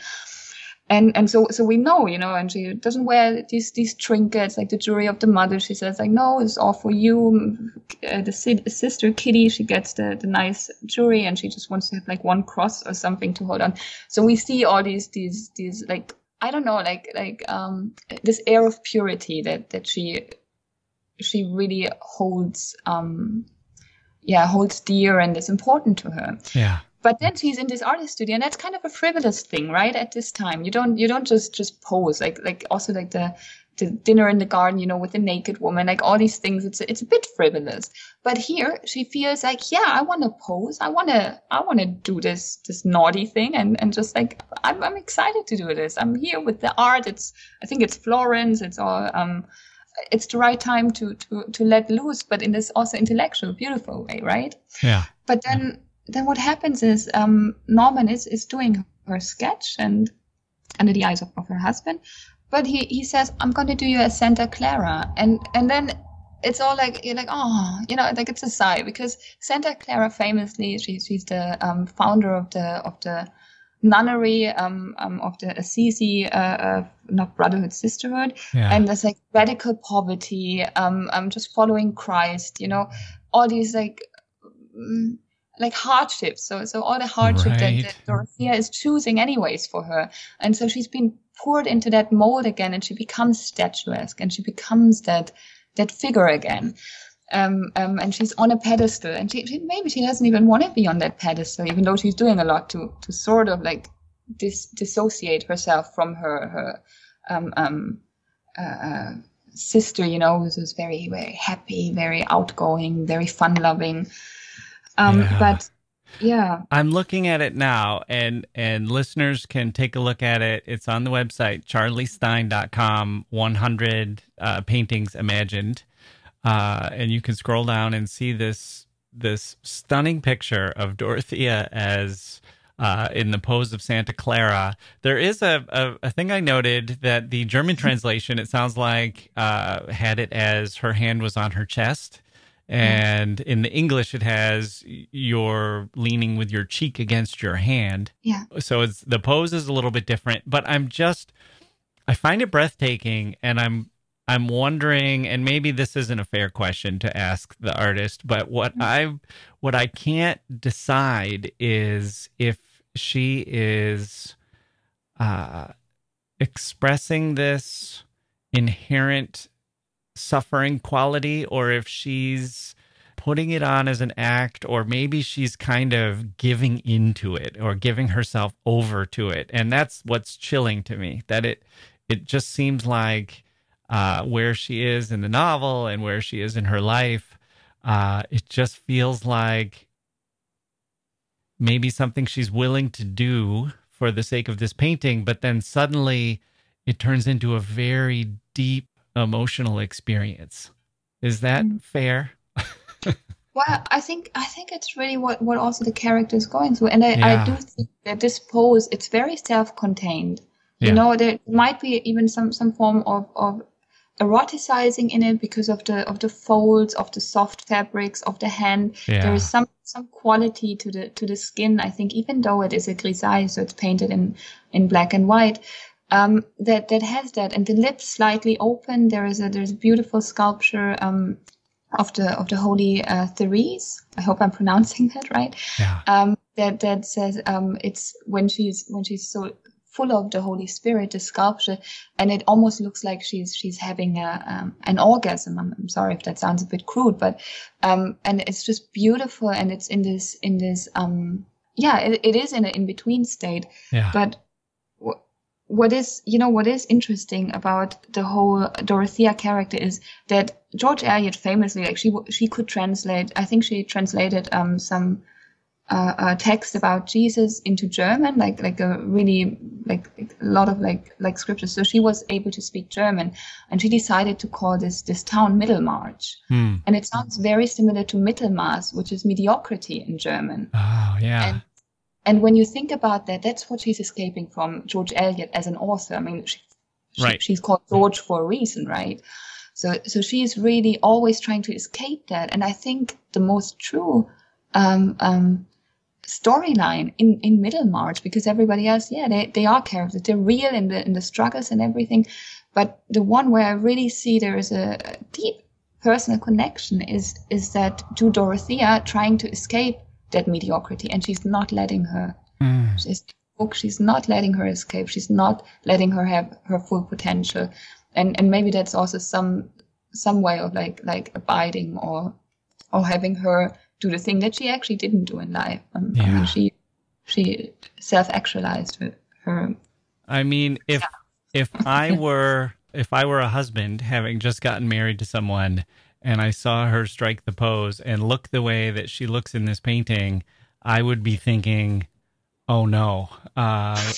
And and so so we know, you know, and she doesn't wear these these trinkets like the jewelry of the mother. She says like, no, it's all for you. Uh, the si- sister Kitty, she gets the, the nice jewelry, and she just wants to have like one cross or something to hold on. So we see all these these these like I don't know like like um this air of purity that that she she really holds um yeah holds dear and is important to her. Yeah. But then she's in this artist studio, and that's kind of a frivolous thing, right? At this time, you don't you don't just just pose like like also like the the dinner in the garden, you know, with the naked woman, like all these things. It's it's a bit frivolous. But here she feels like, yeah, I want to pose, I want to I want to do this this naughty thing, and and just like I'm I'm excited to do this. I'm here with the art. It's I think it's Florence. It's all um. It's the right time to to to let loose, but in this also intellectual, beautiful way, right? Yeah. But then. Then what happens is um, Norman is, is doing her sketch and under the eyes of, of her husband, but he, he says, I'm going to do you a Santa Clara. And and then it's all like, you're like, oh, you know, like it's a sigh, because Santa Clara famously, she, she's the um, founder of the of the nunnery um, um, of the Assisi, uh, uh, not Brotherhood, Sisterhood. Yeah. And there's like radical poverty, um, um, just following Christ, you know, all these like... Um, like hardships. So, so all the hardship right. that, that Dorothea is choosing anyways for her. And so she's been poured into that mold again, and she becomes statuesque, and she becomes that, that figure again. Um, um, and she's on a pedestal, and she, she, maybe she doesn't even want to be on that pedestal, even though she's doing a lot to, to sort of like dis, dissociate herself from her, her, um, um, uh, sister, you know, who's, who's very, very happy, very outgoing, very fun loving. Um, yeah. But yeah, I'm looking at it now, and and listeners can take a look at it. It's on the website, charlie stein dot com, one hundred uh, paintings imagined. Uh, and you can scroll down and see this this stunning picture of Dorothea as uh, in the pose of Santa Clara. There is a, a, a thing I noted that the German translation, it sounds like, uh, had it as her hand was on her chest. And in the English, it has you're leaning with your cheek against your hand. Yeah. So it's the pose is a little bit different, but I'm just, I find it breathtaking, and I'm, I'm wondering, and maybe this isn't a fair question to ask the artist, but what mm-hmm. I, what I can't decide is if she is uh, expressing this inherent suffering quality, or if she's putting it on as an act, or maybe she's kind of giving into it or giving herself over to it. And that's what's chilling to me, that it it just seems like uh where she is in the novel and where she is in her life, uh it just feels like maybe something she's willing to do for the sake of this painting, but then suddenly it turns into a very deep emotional experience. Is that fair? Well, I think I think it's really what, what also the character is going through, and I, Yeah. I do think that this pose it's very self-contained. You Yeah. know, there might be even some, some form of, of eroticizing in it because of the of the folds, of the soft fabrics, of the hand. Yeah. There is some some quality to the to the skin. I think even though it is a grisaille, so it's painted in in black and white, um, that that has that, and the lips slightly open. There is a there's a beautiful sculpture. Um, of the of the Holy uh, Therese. I hope I'm pronouncing that right. Yeah. Um, that that says um, it's when she's when she's so full of the Holy Spirit, the sculpture, and it almost looks like she's she's having a um, an orgasm. I'm, I'm sorry if that sounds a bit crude, but um, and it's just beautiful, and it's in this in this um, yeah, it, it is in an in between state, Yeah. but. W- What is, you know, what is interesting about the whole Dorothea character is that George Eliot famously, like she she could translate. I think she translated um some uh, uh text about Jesus into German, like like a really like, like a lot of like like scriptures. So she was able to speak German, and she decided to call this this town Middlemarch, Hmm. and it sounds very similar to Mittelmaß, which is mediocrity in German. Oh, yeah. And And when you think about that, that's what she's escaping from George Eliot as an author. I mean, she, she, Right. she's called George for a reason, right? So, so she's really always trying to escape that. And I think the most true um, um, storyline in, in Middlemarch, because everybody else, yeah, they, they are characters. They're real in the in the struggles and everything. But the one where I really see there is a, a deep personal connection is is that to Dorothea trying to escape that mediocrity, and she's not letting her. Mm. She's book. She's not letting her escape. She's not letting her have her full potential, and and maybe that's also some some way of like like abiding or or having her do the thing that she actually didn't do in life. Um, I Yeah. mean, she she self-actualized with her. I mean, if if I were if I were a husband having just gotten married to someone and I saw her strike the pose and look the way that she looks in this painting, I would be thinking, oh no, uh,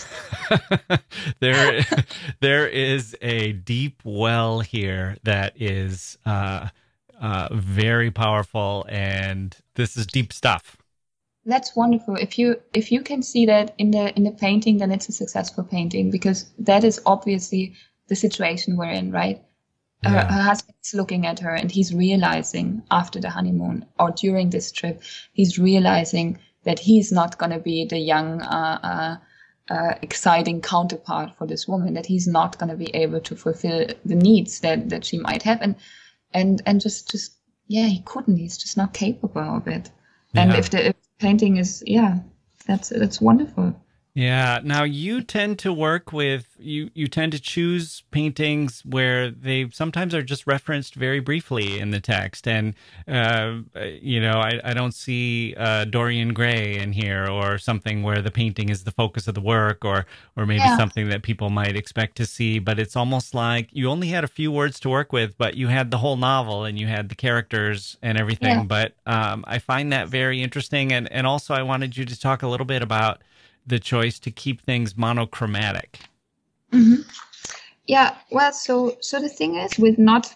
there there is a deep well here that is uh, uh, very powerful, and this is deep stuff. That's wonderful. If you if you can see that in the in the painting, then it's a successful painting, because that is obviously the situation we're in, right? Her, Yeah. her husband is looking at her, and he's realizing after the honeymoon or during this trip, he's realizing that he's not going to be the young, uh, uh, uh, exciting counterpart for this woman. That he's not going to be able to fulfill the needs that, that she might have, and and and just just yeah, he couldn't. He's just not capable of it. And Yeah. if the if painting is yeah, that's that's wonderful. Yeah. Now you tend to work with you. You tend to choose paintings where they sometimes are just referenced very briefly in the text, and uh, you know, I, I don't see uh, Dorian Gray in here, or something where the painting is the focus of the work, or or maybe Yeah. something that people might expect to see. But it's almost like you only had a few words to work with, but you had the whole novel and you had the characters and everything. Yeah. But um, I find that very interesting, and and also I wanted you to talk a little bit about the choice to keep things monochromatic. hmm Yeah, well, so so the thing is with not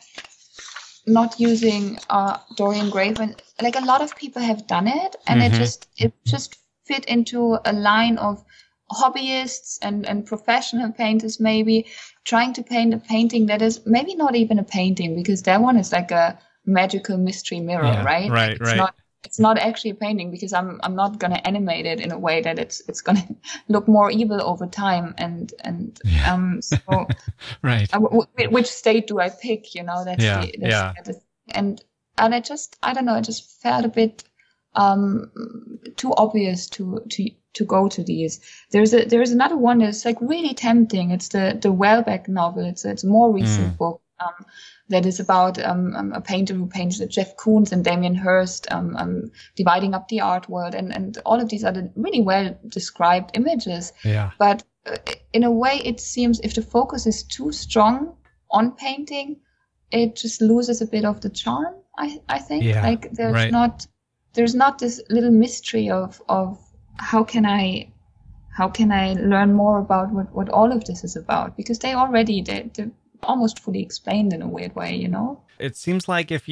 not using uh, Dorian Gray, when, like a lot of people have done it, and Mhm. it just it just fit into a line of hobbyists and and professional painters maybe trying to paint a painting that is maybe not even a painting, because that one is like a magical mystery mirror, Yeah, right? right, it's right. Not, it's not actually a painting, because I'm I'm not gonna animate it in a way that it's it's gonna look more evil over time, and and Yeah. um so Right. uh, w- w- which state do I pick? You know, that's Yeah, the, that's yeah. the and and I just I don't know, I just felt a bit um too obvious to to to go to these. There's a there's another one that's like really tempting. It's the the Welbeck novel. It's it's a more recent Mm. book um that is about um, um a painter who painted Jeff Koons and Damien Hirst um, um dividing up the art world, and and all of these are the really well described images. Yeah. But uh, in a way, it seems if the focus is too strong on painting, it just loses a bit of the charm. I I think Yeah, like there's right. not there's not this little mystery of of how can I how can I learn more about what, what all of this is about, because they already they they're almost fully explained in a weird way, you know. It seems like if you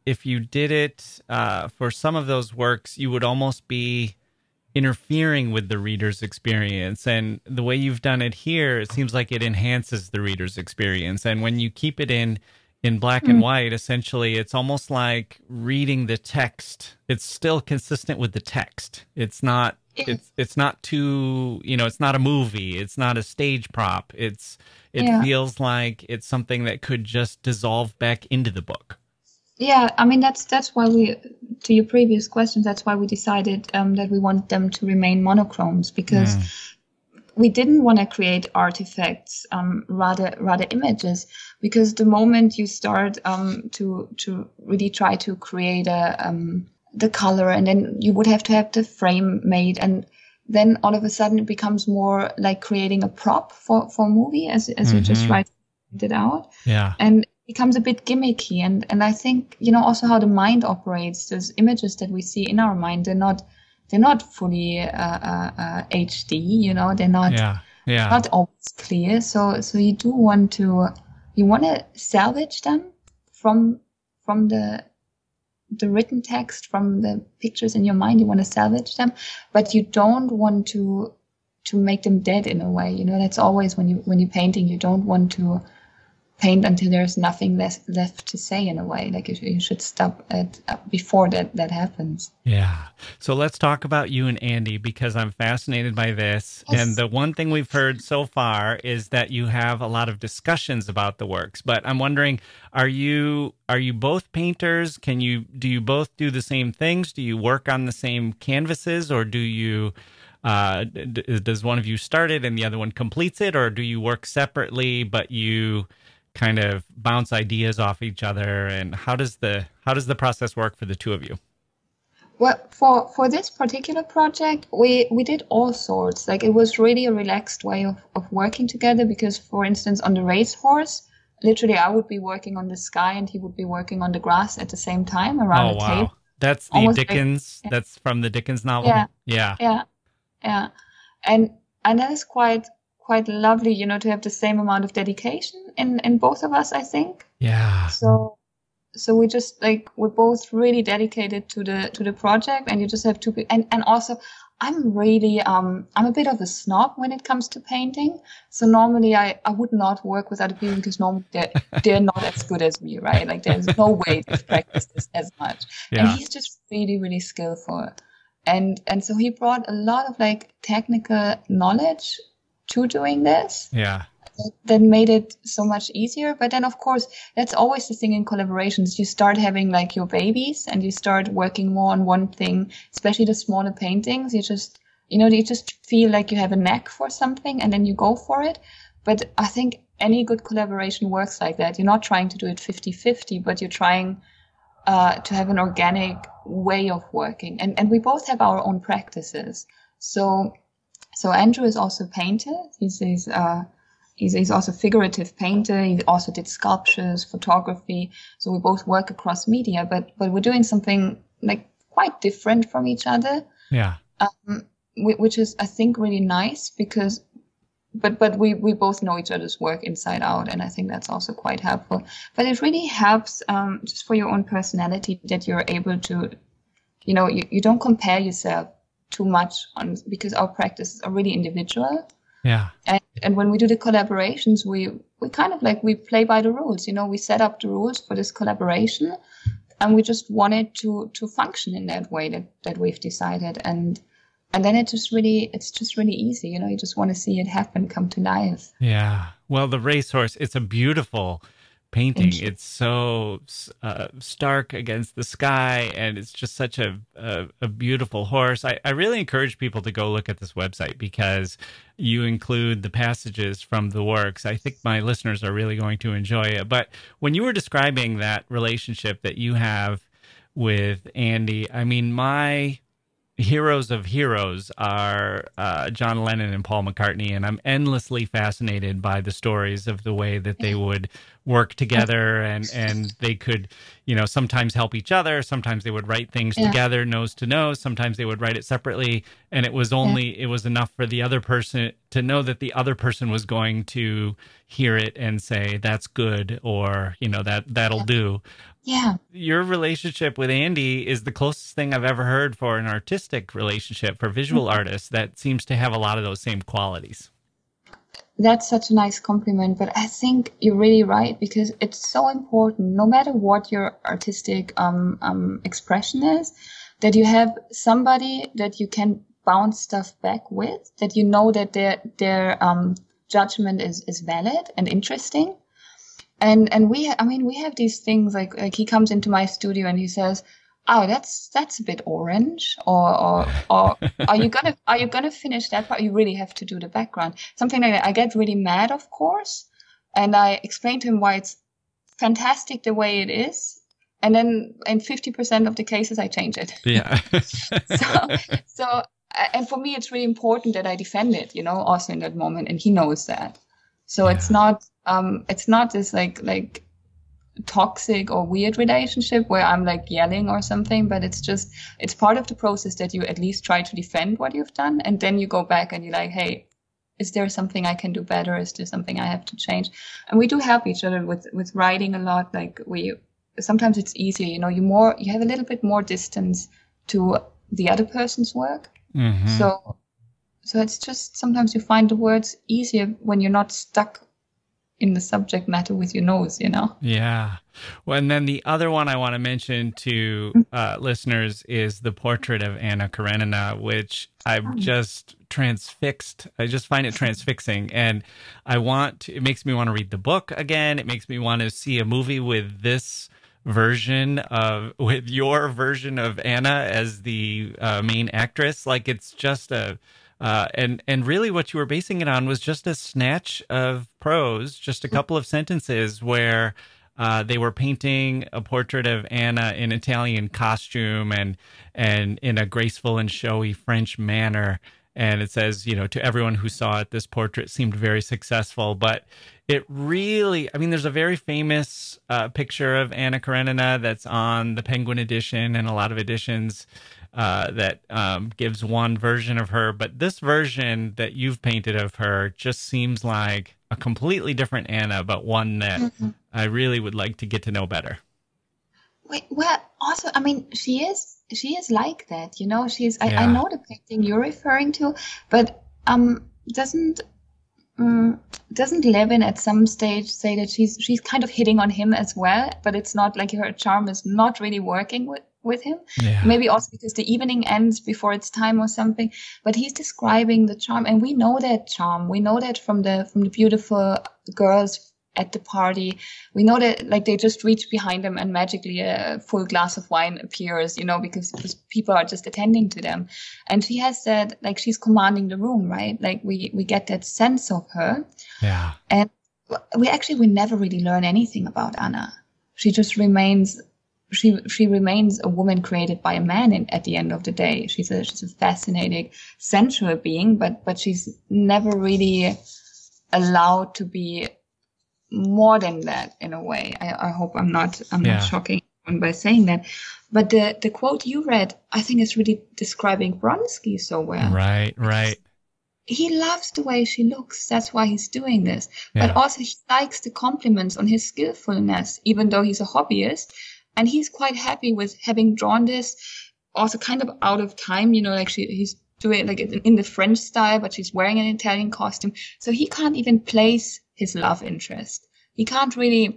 if you did it uh, for some of those works, you would almost be interfering with the reader's experience. And the way you've done it here, it seems like it enhances the reader's experience. And when you keep it in in black and white, essentially, it's almost like reading the text. It's still consistent with the text. It's not. It's it's not too. You know, it's not a movie. It's not a stage prop. It's. It yeah. feels like it's something that could just dissolve back into the book. Yeah, I mean that's that's why we, to your previous questions, that's why we decided um, that we want them to remain monochromes, because mm. we didn't want to create artifacts, um, rather rather images. Because the moment you start um, to to really try to create a um, the color, and then you would have to have the frame made, and then all of a sudden it becomes more like creating a prop for for a movie, as as mm-hmm. you just right pointed out. Yeah, and becomes a bit gimmicky, and and I think, you know, also how the mind operates. Those images that we see in our mind, they're not they're not fully uh, uh, uh, H D, you know, they're not yeah. Yeah. not always clear. So so you do want to you want to salvage them from from the the written text, from the pictures in your mind. You want to salvage them, but you don't want to to make them dead in a way. You know, that's always when you when you're painting, you don't want to paint until there's nothing less left to say in a way. Like you, you should stop at uh, before that that happens. Yeah. So let's talk about you and Andy, because I'm fascinated by this. Yes. And the one thing we've heard so far is that you have a lot of discussions about the works. But I'm wondering, are you are you both painters? Can you do you both do the same things? Do you work on the same canvases, or do you uh, d- does one of you start it and the other one completes it, or do you work separately but you kind of bounce ideas off each other? And how does the how does the process work for the two of you? Well, for for this particular project, we we did all sorts. Like, it was really a relaxed way of, of working together, because, for instance, on the racehorse, literally I would be working on the sky and he would be working on the grass at the same time around oh, the wow. table. That's the Almost Dickens like, yeah. That's from the Dickens novel. Yeah. Yeah. Yeah. Yeah. And and that is quite quite lovely, you know, to have the same amount of dedication in, in both of us, I think. Yeah. So so we just like we're both really dedicated to the to the project, and you just have to be and, and also I'm really um I'm a bit of a snob when it comes to painting. So normally I, I would not work with other people, because normally they're, they're not as good as me, right? Like, there's no way they've practiced this as much. Yeah. And he's just really, really skillful. And and so he brought a lot of like technical knowledge to doing this. Yeah. That made it so much easier. But then, of course, that's always the thing in collaborations. You start having like your babies, and you start working more on one thing, especially the smaller paintings. You just, you know, you just feel like you have a knack for something, and then you go for it. But I think any good collaboration works like that. You're not trying to do it fifty-fifty, but you're trying uh, to have an organic way of working. And, and we both have our own practices. So, so Andrew is also a painter. He's, he's, uh, He's, he's also a figurative painter. He also did sculptures, photography. So we both work across media, but but we're doing something like quite different from each other. Yeah. Um, which is, I think, really nice, because, but but we, we both know each other's work inside out, and I think that's also quite helpful. But it really helps um, just for your own personality, that you're able to, you know, you, you don't compare yourself too much on, because our practices are really individual. Yeah. And and when we do the collaborations, we, we kind of like, we play by the rules, you know, we set up the rules for this collaboration, and we just want it to, to function in that way that, that we've decided. And, and then it just really, it's just really easy, you know, you just want to see it happen, come to life. Yeah. Well, the racehorse, it's a beautiful painting. It's so uh, stark against the sky, and it's just such a a, a beautiful horse. I, I really encourage people to go look at this website, because you include the passages from the works. I think my listeners are really going to enjoy it. But when you were describing that relationship that you have with Andy, I mean, my heroes of heroes are uh, John Lennon and Paul McCartney, and I'm endlessly fascinated by the stories of the way that they would work together, and, and they could, you know, sometimes help each other. Sometimes they would write things Yeah. together, nose to nose. Sometimes they would write it separately. And it was only, yeah. it was enough for the other person to know that the other person was going to hear it and say, that's good, or, you know, that, that'll Yeah. do. Yeah. Your relationship with Andy is the closest thing I've ever heard for an artistic relationship for visual mm-hmm. artists that seems to have a lot of those same qualities. That's such a nice compliment, but I think you're really right, because it's so important, no matter what your artistic um, um, expression is, that you have somebody that you can bounce stuff back with, that you know that their their um, judgment is, is valid and interesting. And and we, I mean, we have these things like like he comes into my studio and he says, "Oh, that's that's a bit orange," or or or are you gonna are you gonna finish that part? You really have to do the background, something like that. I get really mad, of course, and I explain to him why it's fantastic the way it is, and then in fifty percent of the cases I change it. Yeah. so so and for me it's really important that I defend it, you know, also in that moment, and he knows that. So yeah. it's not um it's not this like like. toxic or weird relationship where I'm like yelling or something, but it's just, it's part of the process that you at least try to defend what you've done, and then you go back and you're like, hey, is there something I can do better? Is there something I have to change? And we do help each other with with writing a lot. Like we sometimes it's easier, you know, you more you have a little bit more distance to the other person's work. Mm-hmm. So so it's just sometimes you find the words easier when you're not stuck in the subject matter with your nose, you know? Yeah. Well, and then the other one I want to mention to uh, listeners is the portrait of Anna Karenina, which I'm just transfixed. I just find it transfixing. And I want to, it makes me want to read the book again. It makes me want to see a movie with this version of, with your version of Anna as the uh, main actress. Like, it's just a, Uh, and and really what you were basing it on was just a snatch of prose, just a couple of sentences where uh, they were painting a portrait of Anna in Italian costume and and in a graceful and showy French manner. And it says, you know, to everyone who saw it, this portrait seemed very successful. But it really, I mean, there's a very famous uh, picture of Anna Karenina that's on the Penguin edition and a lot of editions. Uh, that um, gives one version of her, but this version that you've painted of her just seems like a completely different Anna, but one that mm-hmm. I really would like to get to know better. Wait, well, also, I mean, she is she is like that, you know. She's I, yeah. I know the painting you're referring to, but um, doesn't um, doesn't Levin at some stage say that she's she's kind of hitting on him as well, but it's not like her charm is not really working with. with him. Yeah. Maybe also because the evening ends before it's time or something, but he's describing the charm, and we know that charm. We know that from the from the beautiful girls at the party. We know that like they just reach behind them and magically a full glass of wine appears, you know, because, because people are just attending to them. And she has that, like she's commanding the room, right? Like we, we get that sense of her. Yeah. And we actually, we never really learn anything about Anna. She just remains She she remains a woman created by a man in, at the end of the day. She's a she's a fascinating, sensual being, but but she's never really allowed to be more than that in a way. I, I hope I'm not I'm yeah. not shocking anyone by saying that. But the, the quote you read, I think, is really describing Bronski so well. Right, right. He loves the way she looks. That's why he's doing this. Yeah. But also he likes the compliments on his skillfulness, even though he's a hobbyist. And he's quite happy with having drawn this, also kind of out of time, you know, like she, he's doing it like in the French style, but she's wearing an Italian costume. So he can't even place his love interest. He can't really,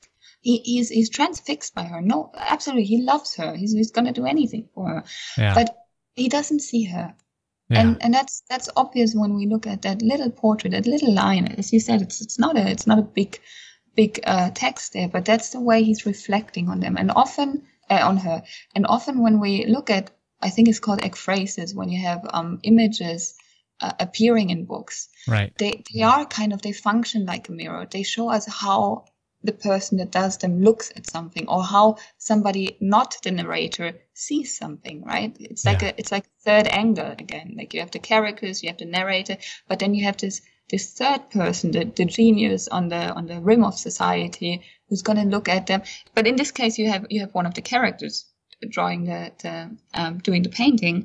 he, he's, he's transfixed by her. No, absolutely. He loves her. He's, he's going to do anything for her, yeah. but he doesn't see her. Yeah. And, and that's, that's obvious when we look at that little portrait, that little line. As you said, it's, it's not a, it's not a big, big uh, text there, but that's the way he's reflecting on them, and often uh, on her. And often when we look at, I think it's called ekphrasis, when you have um, images uh, appearing in books, right? They they are kind of, they function like a mirror. They show us how the person that does them looks at something, or how somebody, not the narrator, sees something, right? It's like yeah. a it's like a third angle again. Like you have the characters, you have the narrator, but then you have this this third person, the, the genius on the on the rim of society, who's going to look at them. But in this case, you have you have one of the characters drawing the, the um, doing the painting,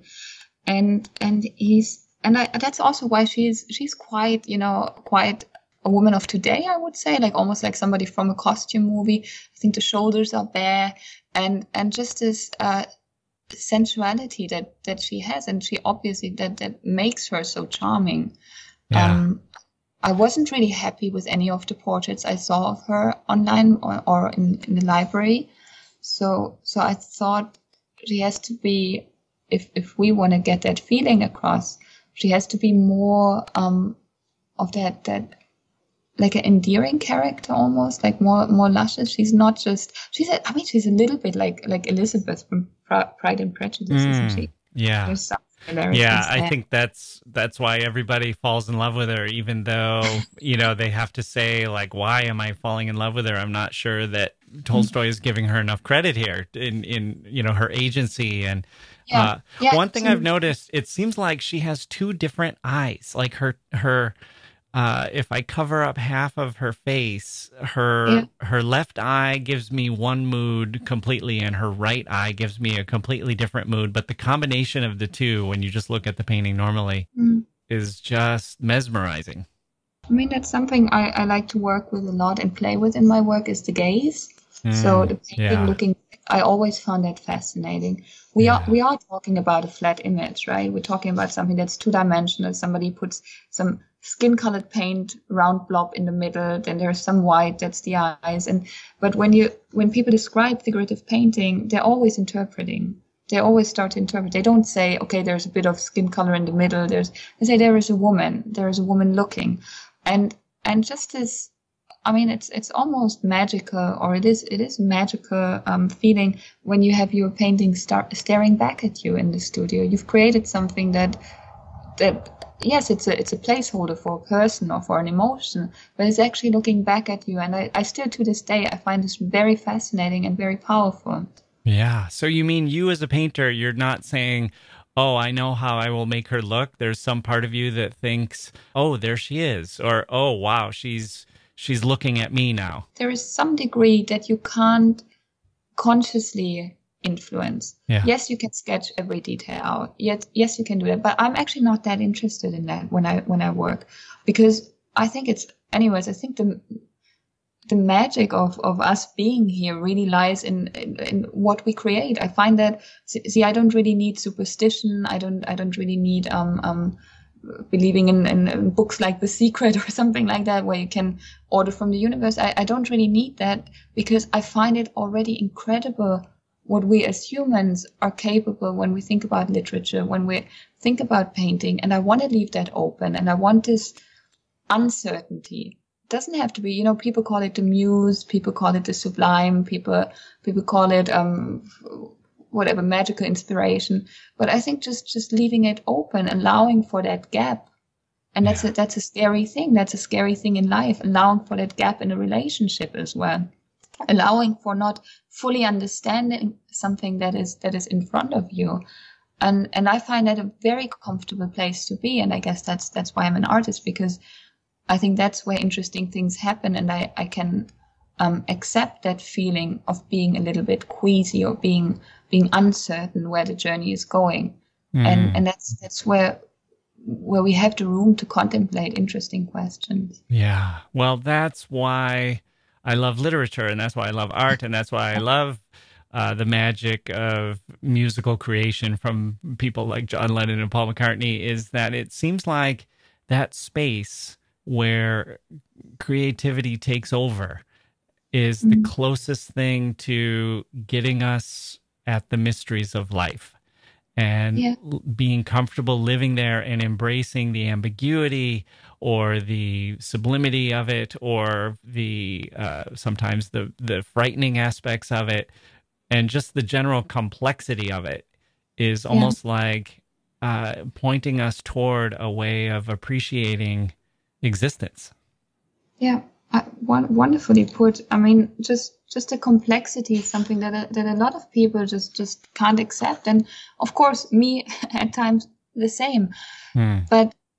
and and he's and I, that's also why she's she's quite you know quite a woman of today, I would say, like almost like somebody from a costume movie. I think the shoulders are bare, and and just this uh, sensuality that that she has, and she obviously that that makes her so charming. Yeah. Um, I wasn't really happy with any of the portraits I saw of her online or, or in, in the library. So so I thought she has to be, if if we want to get that feeling across, she has to be more um, of that that like an endearing character, almost like more more luscious. She's not just she's a, I mean she's a little bit like like Elizabeth from Pride and Prejudice, mm, isn't she? Yeah. There's some similarities Yeah, I there. think that's that's why everybody falls in love with her, even though, you know, they have to say, like, why am I falling in love with her? I'm not sure that Tolstoy is giving her enough credit here in, in you know, her agency. And Yeah. uh, Yeah, one thing so- I've noticed, it seems like she has two different eyes. Like her, her uh, if I cover up half of her face, her Yeah. her left eye gives me one mood completely, and her right eye gives me a completely different mood. But the combination of the two, when you just look at the painting normally, Mm. is just mesmerizing. I mean, that's something I, I like to work with a lot and play with in my work is the gaze. so Mm, the painting yeah. looking, I always found that fascinating. We Yeah. are we are talking about a flat image, right? We're talking about something that's two dimensional. Somebody puts some skin colored paint, round blob in the middle. Then there's some white. That's the eyes. And but when you when people describe figurative painting, they're always interpreting. They always start to interpret. They don't say, okay, there's a bit of skin color in the middle. There's they say there is a woman. There is a woman looking, and and just this. I mean, it's it's almost magical, or it is it is magical um, feeling when you have your painting start staring back at you in the studio. You've created something that that yes, it's a it's a placeholder for a person or for an emotion, but it's actually looking back at you. And I, I still to this day I find this very fascinating and very powerful. Yeah. So you mean you as a painter, you're not saying, oh, I know how I will make her look. There's some part of you that thinks, oh, there she is. Or, oh, wow, she's she's looking at me now. There is some degree that you can't consciously influence. Yeah. Yes, you can sketch every detail out. Yes, yes, you can do that. But I'm actually not that interested in that when I when I work, because I think it's, anyways, I think the the magic of, of us being here really lies in, in, in what we create. I find that, see, I don't really need superstition. I don't, I don't really need, um, um, believing in, in, in books like The Secret or something like that, where you can order from the universe. I, I don't really need that, because I find it already incredible what we as humans are capable when we think about literature, when we think about painting. And I want to leave that open, and I want this uncertainty. Doesn't have to be, you know, people call it the muse, people call it the sublime, people people call it um whatever, magical inspiration. But I think just just leaving it open, allowing for that gap, and that's Yeah. a that's a scary thing. That's a scary thing in life, allowing for that gap in a relationship as well, allowing for not fully understanding something that is that is in front of you. And and I find that a very comfortable place to be. And I guess that's that's why I'm an artist, because I think that's where interesting things happen, and I, I can um, accept that feeling of being a little bit queasy or being being uncertain where the journey is going, Mm. and and that's that's where where we have the room to contemplate interesting questions. Yeah. Well, that's why I love literature, and that's why I love art, and that's why I love uh, the magic of musical creation from people like John Lennon and Paul McCartney, is that it seems like that space where creativity takes over is the Mhm. closest thing to getting us at the mysteries of life, and Yeah. l- being comfortable living there and embracing the ambiguity or the sublimity of it, or the uh, sometimes the the frightening aspects of it, and just the general complexity of it is almost like uh, pointing us toward a way of appreciating existence. Yeah, uh, won- wonderfully put. I mean, just just the complexity is something that a, that a lot of people just just can't accept, and of course, me at times the same. Hmm. But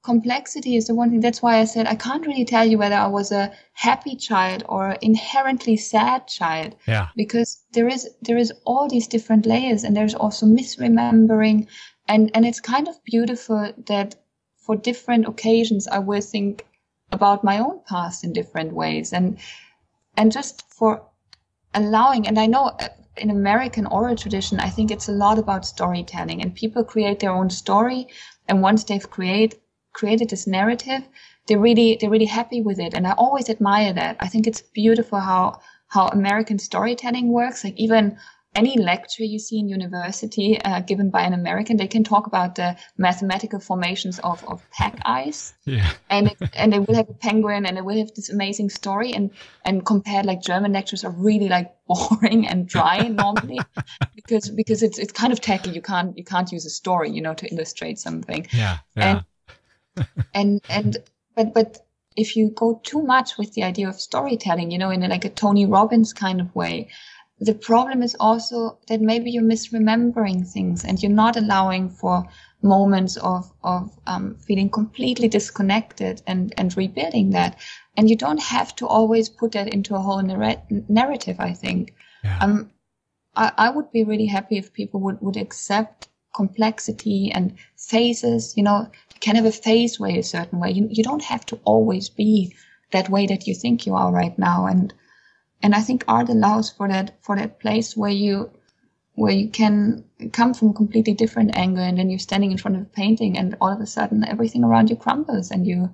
complexity is the one thing. That's why I said I can't really tell you whether I was a happy child or inherently sad child. Yeah. Because there is there is all these different layers, and there's also misremembering, and and it's kind of beautiful that for different occasions I will think about my own past in different ways, and and just for allowing. And I know in American oral tradition, I think it's a lot about storytelling, and people create their own story, and once they've create created this narrative, they're really they're really happy with it, and I always admire that. I think it's beautiful how how American storytelling works. Like even any lecture you see in university uh, given by an American, they can talk about the mathematical formations of, of pack ice, Yeah. and it, and they will have a penguin, and they will have this amazing story, and and compared, like German lectures are really like boring and dry normally because because it's it's kind of tacky. You can't you can't use a story, you know, to illustrate something. Yeah. Yeah. And and and but but if you go too much with the idea of storytelling, you know, in a, like a Tony Robbins kind of way, the problem is also that maybe you're misremembering things, and you're not allowing for moments of of um, feeling completely disconnected and and rebuilding that. And you don't have to always put that into a whole narr- narrative. I think Yeah. um, I, I would be really happy if people would would accept complexity and phases. You know, you can have a phase way a certain way. You you don't have to always be that way that you think you are right now. And And I think art allows for that for that place where you where you can come from a completely different angle, and then you're standing in front of a painting, and all of a sudden everything around you crumbles, and you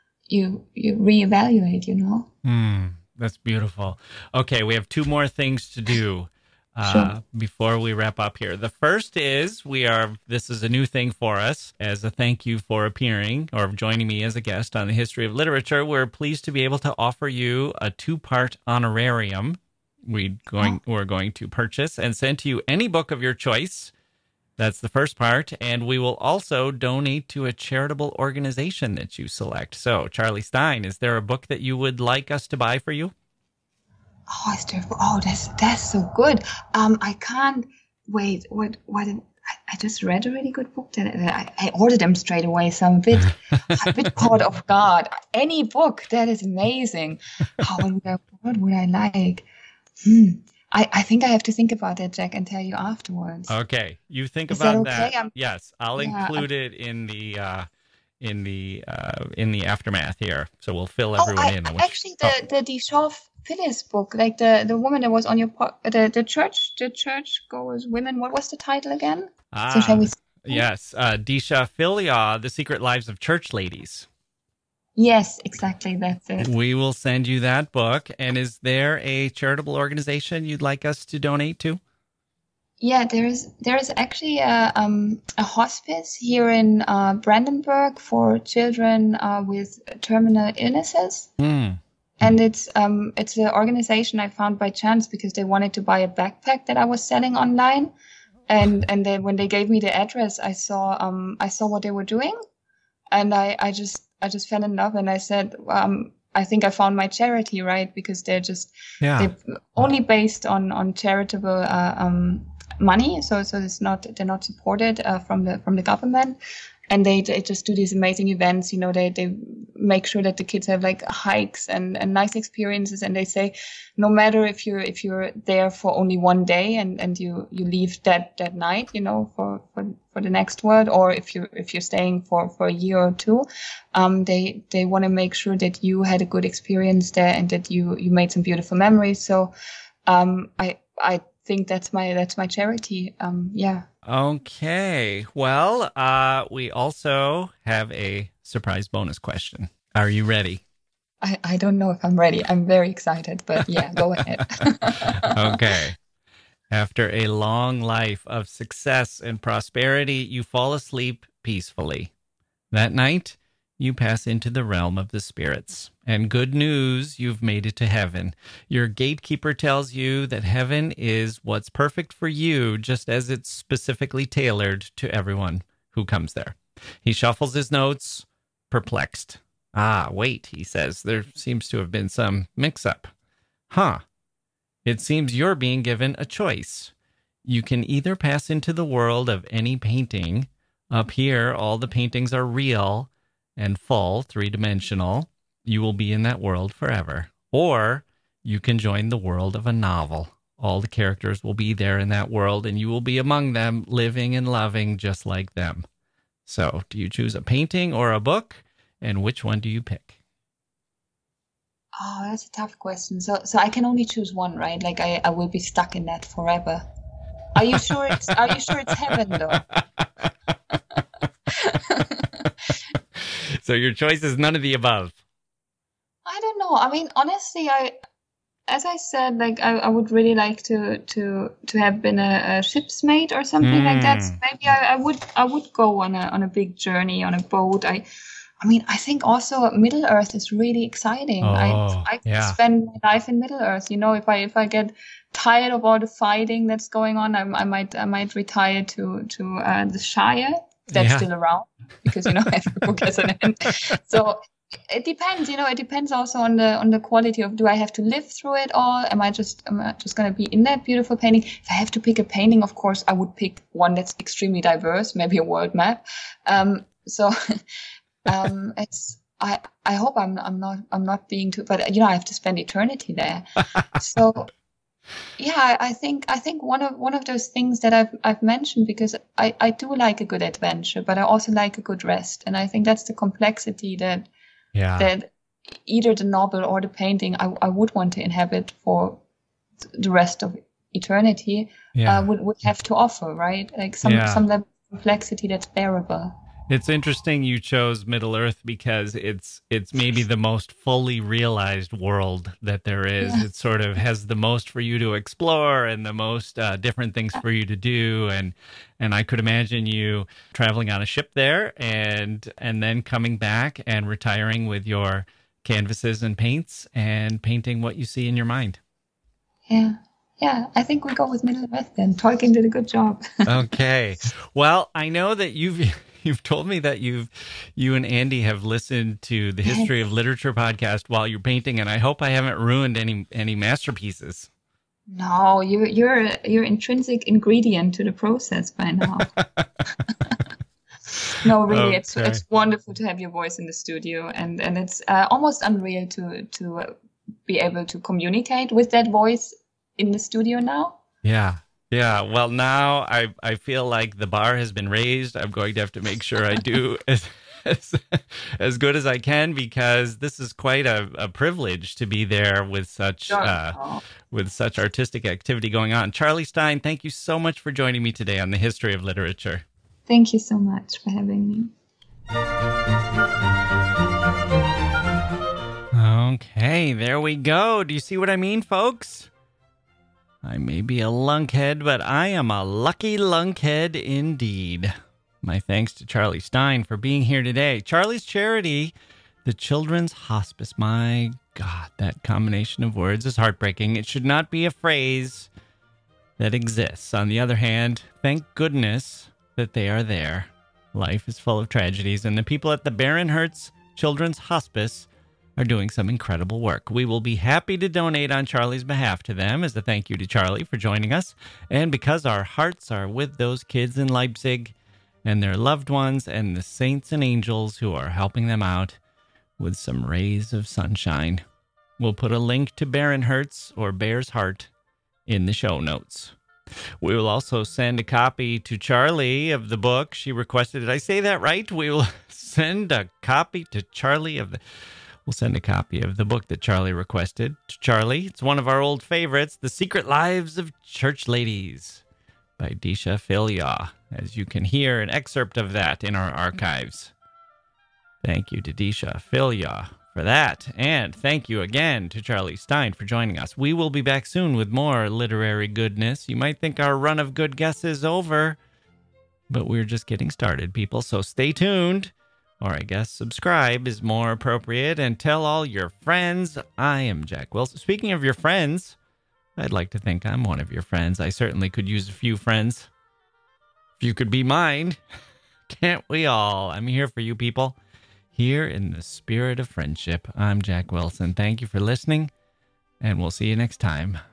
you you reevaluate. You know. Mm, that's beautiful. Okay, we have two more things to do uh, Sure. before we wrap up here. The first is we are. This is a new thing for us. As a thank you for appearing or joining me as a guest on the History of Literature, we're pleased to be able to offer you a two-part honorarium. We going we're going to purchase and send to you any book of your choice. That's the first part, and we will also donate to a charitable organization that you select. So, Charlie Stein, is there a book that you would like us to buy for you? Oh, is there, oh, that's that's so good. Um, I can't wait. What what? I, I just read a really good book that I, I ordered them straight away. So I'm a bit a bit caught off guard. Any book that is amazing. Oh, what would I what would I like? Hmm. I, I think I have to think about that, Jack, and tell you afterwards. Okay, you think Is about that okay? that. I'm- Yes, I'll Yeah, include it in the uh, in the uh, in the aftermath here, so we'll fill Oh, everyone I, in. on I- which- actually, the oh, the Dishaw Phyllis book, like the the woman that was on your po- the the church the church goers women. What was the title again? So shall ah, we? yes, uh, Disha Philia, The Secret Lives of Church Ladies. Yes, exactly. That's it. We will send you that book. And is there a charitable organization you'd like us to donate to? Yeah, there is there is actually a um a hospice here in uh, Brandenburg for children uh, with terminal illnesses. Hmm. And it's um it's an organization I found by chance because they wanted to buy a backpack that I was selling online, and and then when they gave me the address, I saw um I saw what they were doing, and I I just I just fell in love, and I said um I think I found my charity, right? Because they're just Yeah. they're only based on on charitable uh, um money, so so it's not they're not supported uh, from the from the government. And they, they just do these amazing events, you know, they, they make sure that the kids have like hikes and, and nice experiences. And they say, no matter if you're, if you're there for only one day and, and you, you leave that, that night, you know, for, for, for the next world, or if you, if you're staying for, for a year or two, um, they, they want to make sure that you had a good experience there and that you, you made some beautiful memories. So, um, I, I think that's my, that's my charity. Um, yeah. Okay. Well, uh, we also have a surprise bonus question. Are you ready? I, I don't know if I'm ready. I'm very excited, but yeah, go ahead. Okay. After a long life of success and prosperity, you fall asleep peacefully. That night, you pass into the realm of the spirits. And good news, you've made it to heaven. Your gatekeeper tells you that heaven is what's perfect for you, just as it's specifically tailored to everyone who comes there. He shuffles his notes, perplexed. Ah, wait, he says, there seems to have been some mix-up. Huh. It seems you're being given a choice. You can either pass into the world of any painting. Up here, all the paintings are real, and full, three-dimensional, you will be in that world forever. Or you can join the world of a novel. All the characters will be there in that world, and you will be among them, living and loving just like them. So, do you choose a painting or a book? And which one do you pick? Oh, that's a tough question. So, so I can only choose one, right? Like I, I will be stuck in that forever. Are you sure it's? Are you sure it's heaven, though? So your choice is none of the above. I don't know. I mean, honestly, I, as I said, like I, I would really like to to to have been a, a ship's mate or something mm. like that. So maybe I, I would I would go on a on a big journey on a boat. I. I mean, I think also Middle Earth is really exciting. Oh, I I could yeah. spend my life in Middle Earth. You know, if I if I get tired of all the fighting that's going on, I, I might I might retire to to uh, the Shire. That's yeah. still around because you know every book has an end. So it depends. You know, it depends also on the on the quality of. Do I have to live through it all? Am I just am I just going to be in that beautiful painting? If I have to pick a painting, of course, I would pick one that's extremely diverse, maybe a world map. Um, so. um it's i i hope i'm i'm not i'm not being too, but you know I have to spend eternity there. So yeah I, I think i think one of one of those things that i've i've mentioned, because i i do like a good adventure, but I also like a good rest, and I think that's the complexity that yeah that either the novel or the painting i, I would want to inhabit for the rest of eternity. yeah. uh, would would have to offer, right? Like some yeah. some level of complexity that's bearable. It's interesting you chose Middle Earth because it's it's maybe the most fully realized world that there is. Yeah. It sort of has the most for you to explore and the most uh, different things for you to do. And and I could imagine you traveling on a ship there and and then coming back and retiring with your canvases and paints and painting what you see in your mind. Yeah. Yeah, I think we go with Middle Earth then. Tolkien did a good job. Okay. Well, I know that you've... You've told me that you've, you and Andy have listened to the History of Literature podcast while you're painting, and I hope I haven't ruined any any masterpieces. No, you, you're you're intrinsic ingredient to the process by now. No, really, okay. it's it's wonderful to have your voice in the studio, and and it's uh, almost unreal to to uh, be able to communicate with that voice in the studio now. Yeah. Yeah, well, now I I feel like the bar has been raised. I'm going to have to make sure I do as as, as good as I can, because this is quite a, a privilege to be there with such uh, with such artistic activity going on. Charlie Stein, thank you so much for joining me today on the History of Literature. Thank you so much for having me. Okay, there we go. Do you see what I mean, folks? I may be a lunkhead, but I am a lucky lunkhead indeed. My thanks to Charlie Stein for being here today. Charlie's charity, the Children's Hospice. My God, that combination of words is heartbreaking. It should not be a phrase that exists. On the other hand, thank goodness that they are there. Life is full of tragedies, and the people at the Baron Hertz Children's Hospice are doing some incredible work. We will be happy to donate on Charlie's behalf to them as a thank you to Charlie for joining us, and because our hearts are with those kids in Leipzig and their loved ones and the saints and angels who are helping them out with some rays of sunshine. We'll put a link to Baron Hertz or Bear's Heart in the show notes. We will also send a copy to Charlie of the book she requested. Did I say that right? We will send a copy to Charlie of the... We'll send a copy of the book that Charlie requested to Charlie. It's one of our old favorites, The Secret Lives of Church Ladies by Disha Philyaw. As you can hear an excerpt of that in our archives. Thank you to Disha Philyaw for that. And thank you again to Charlie Stein for joining us. We will be back soon with more literary goodness. You might think our run of good guests is over, but we're just getting started, people. So stay tuned. Or I guess subscribe is more appropriate, and tell all your friends. I am Jack Wilson. Speaking of your friends, I'd like to think I'm one of your friends. I certainly could use a few friends. If you could be mine, can't we all? I'm here for you people, here in the spirit of friendship. I'm Jack Wilson. Thank you for listening, and we'll see you next time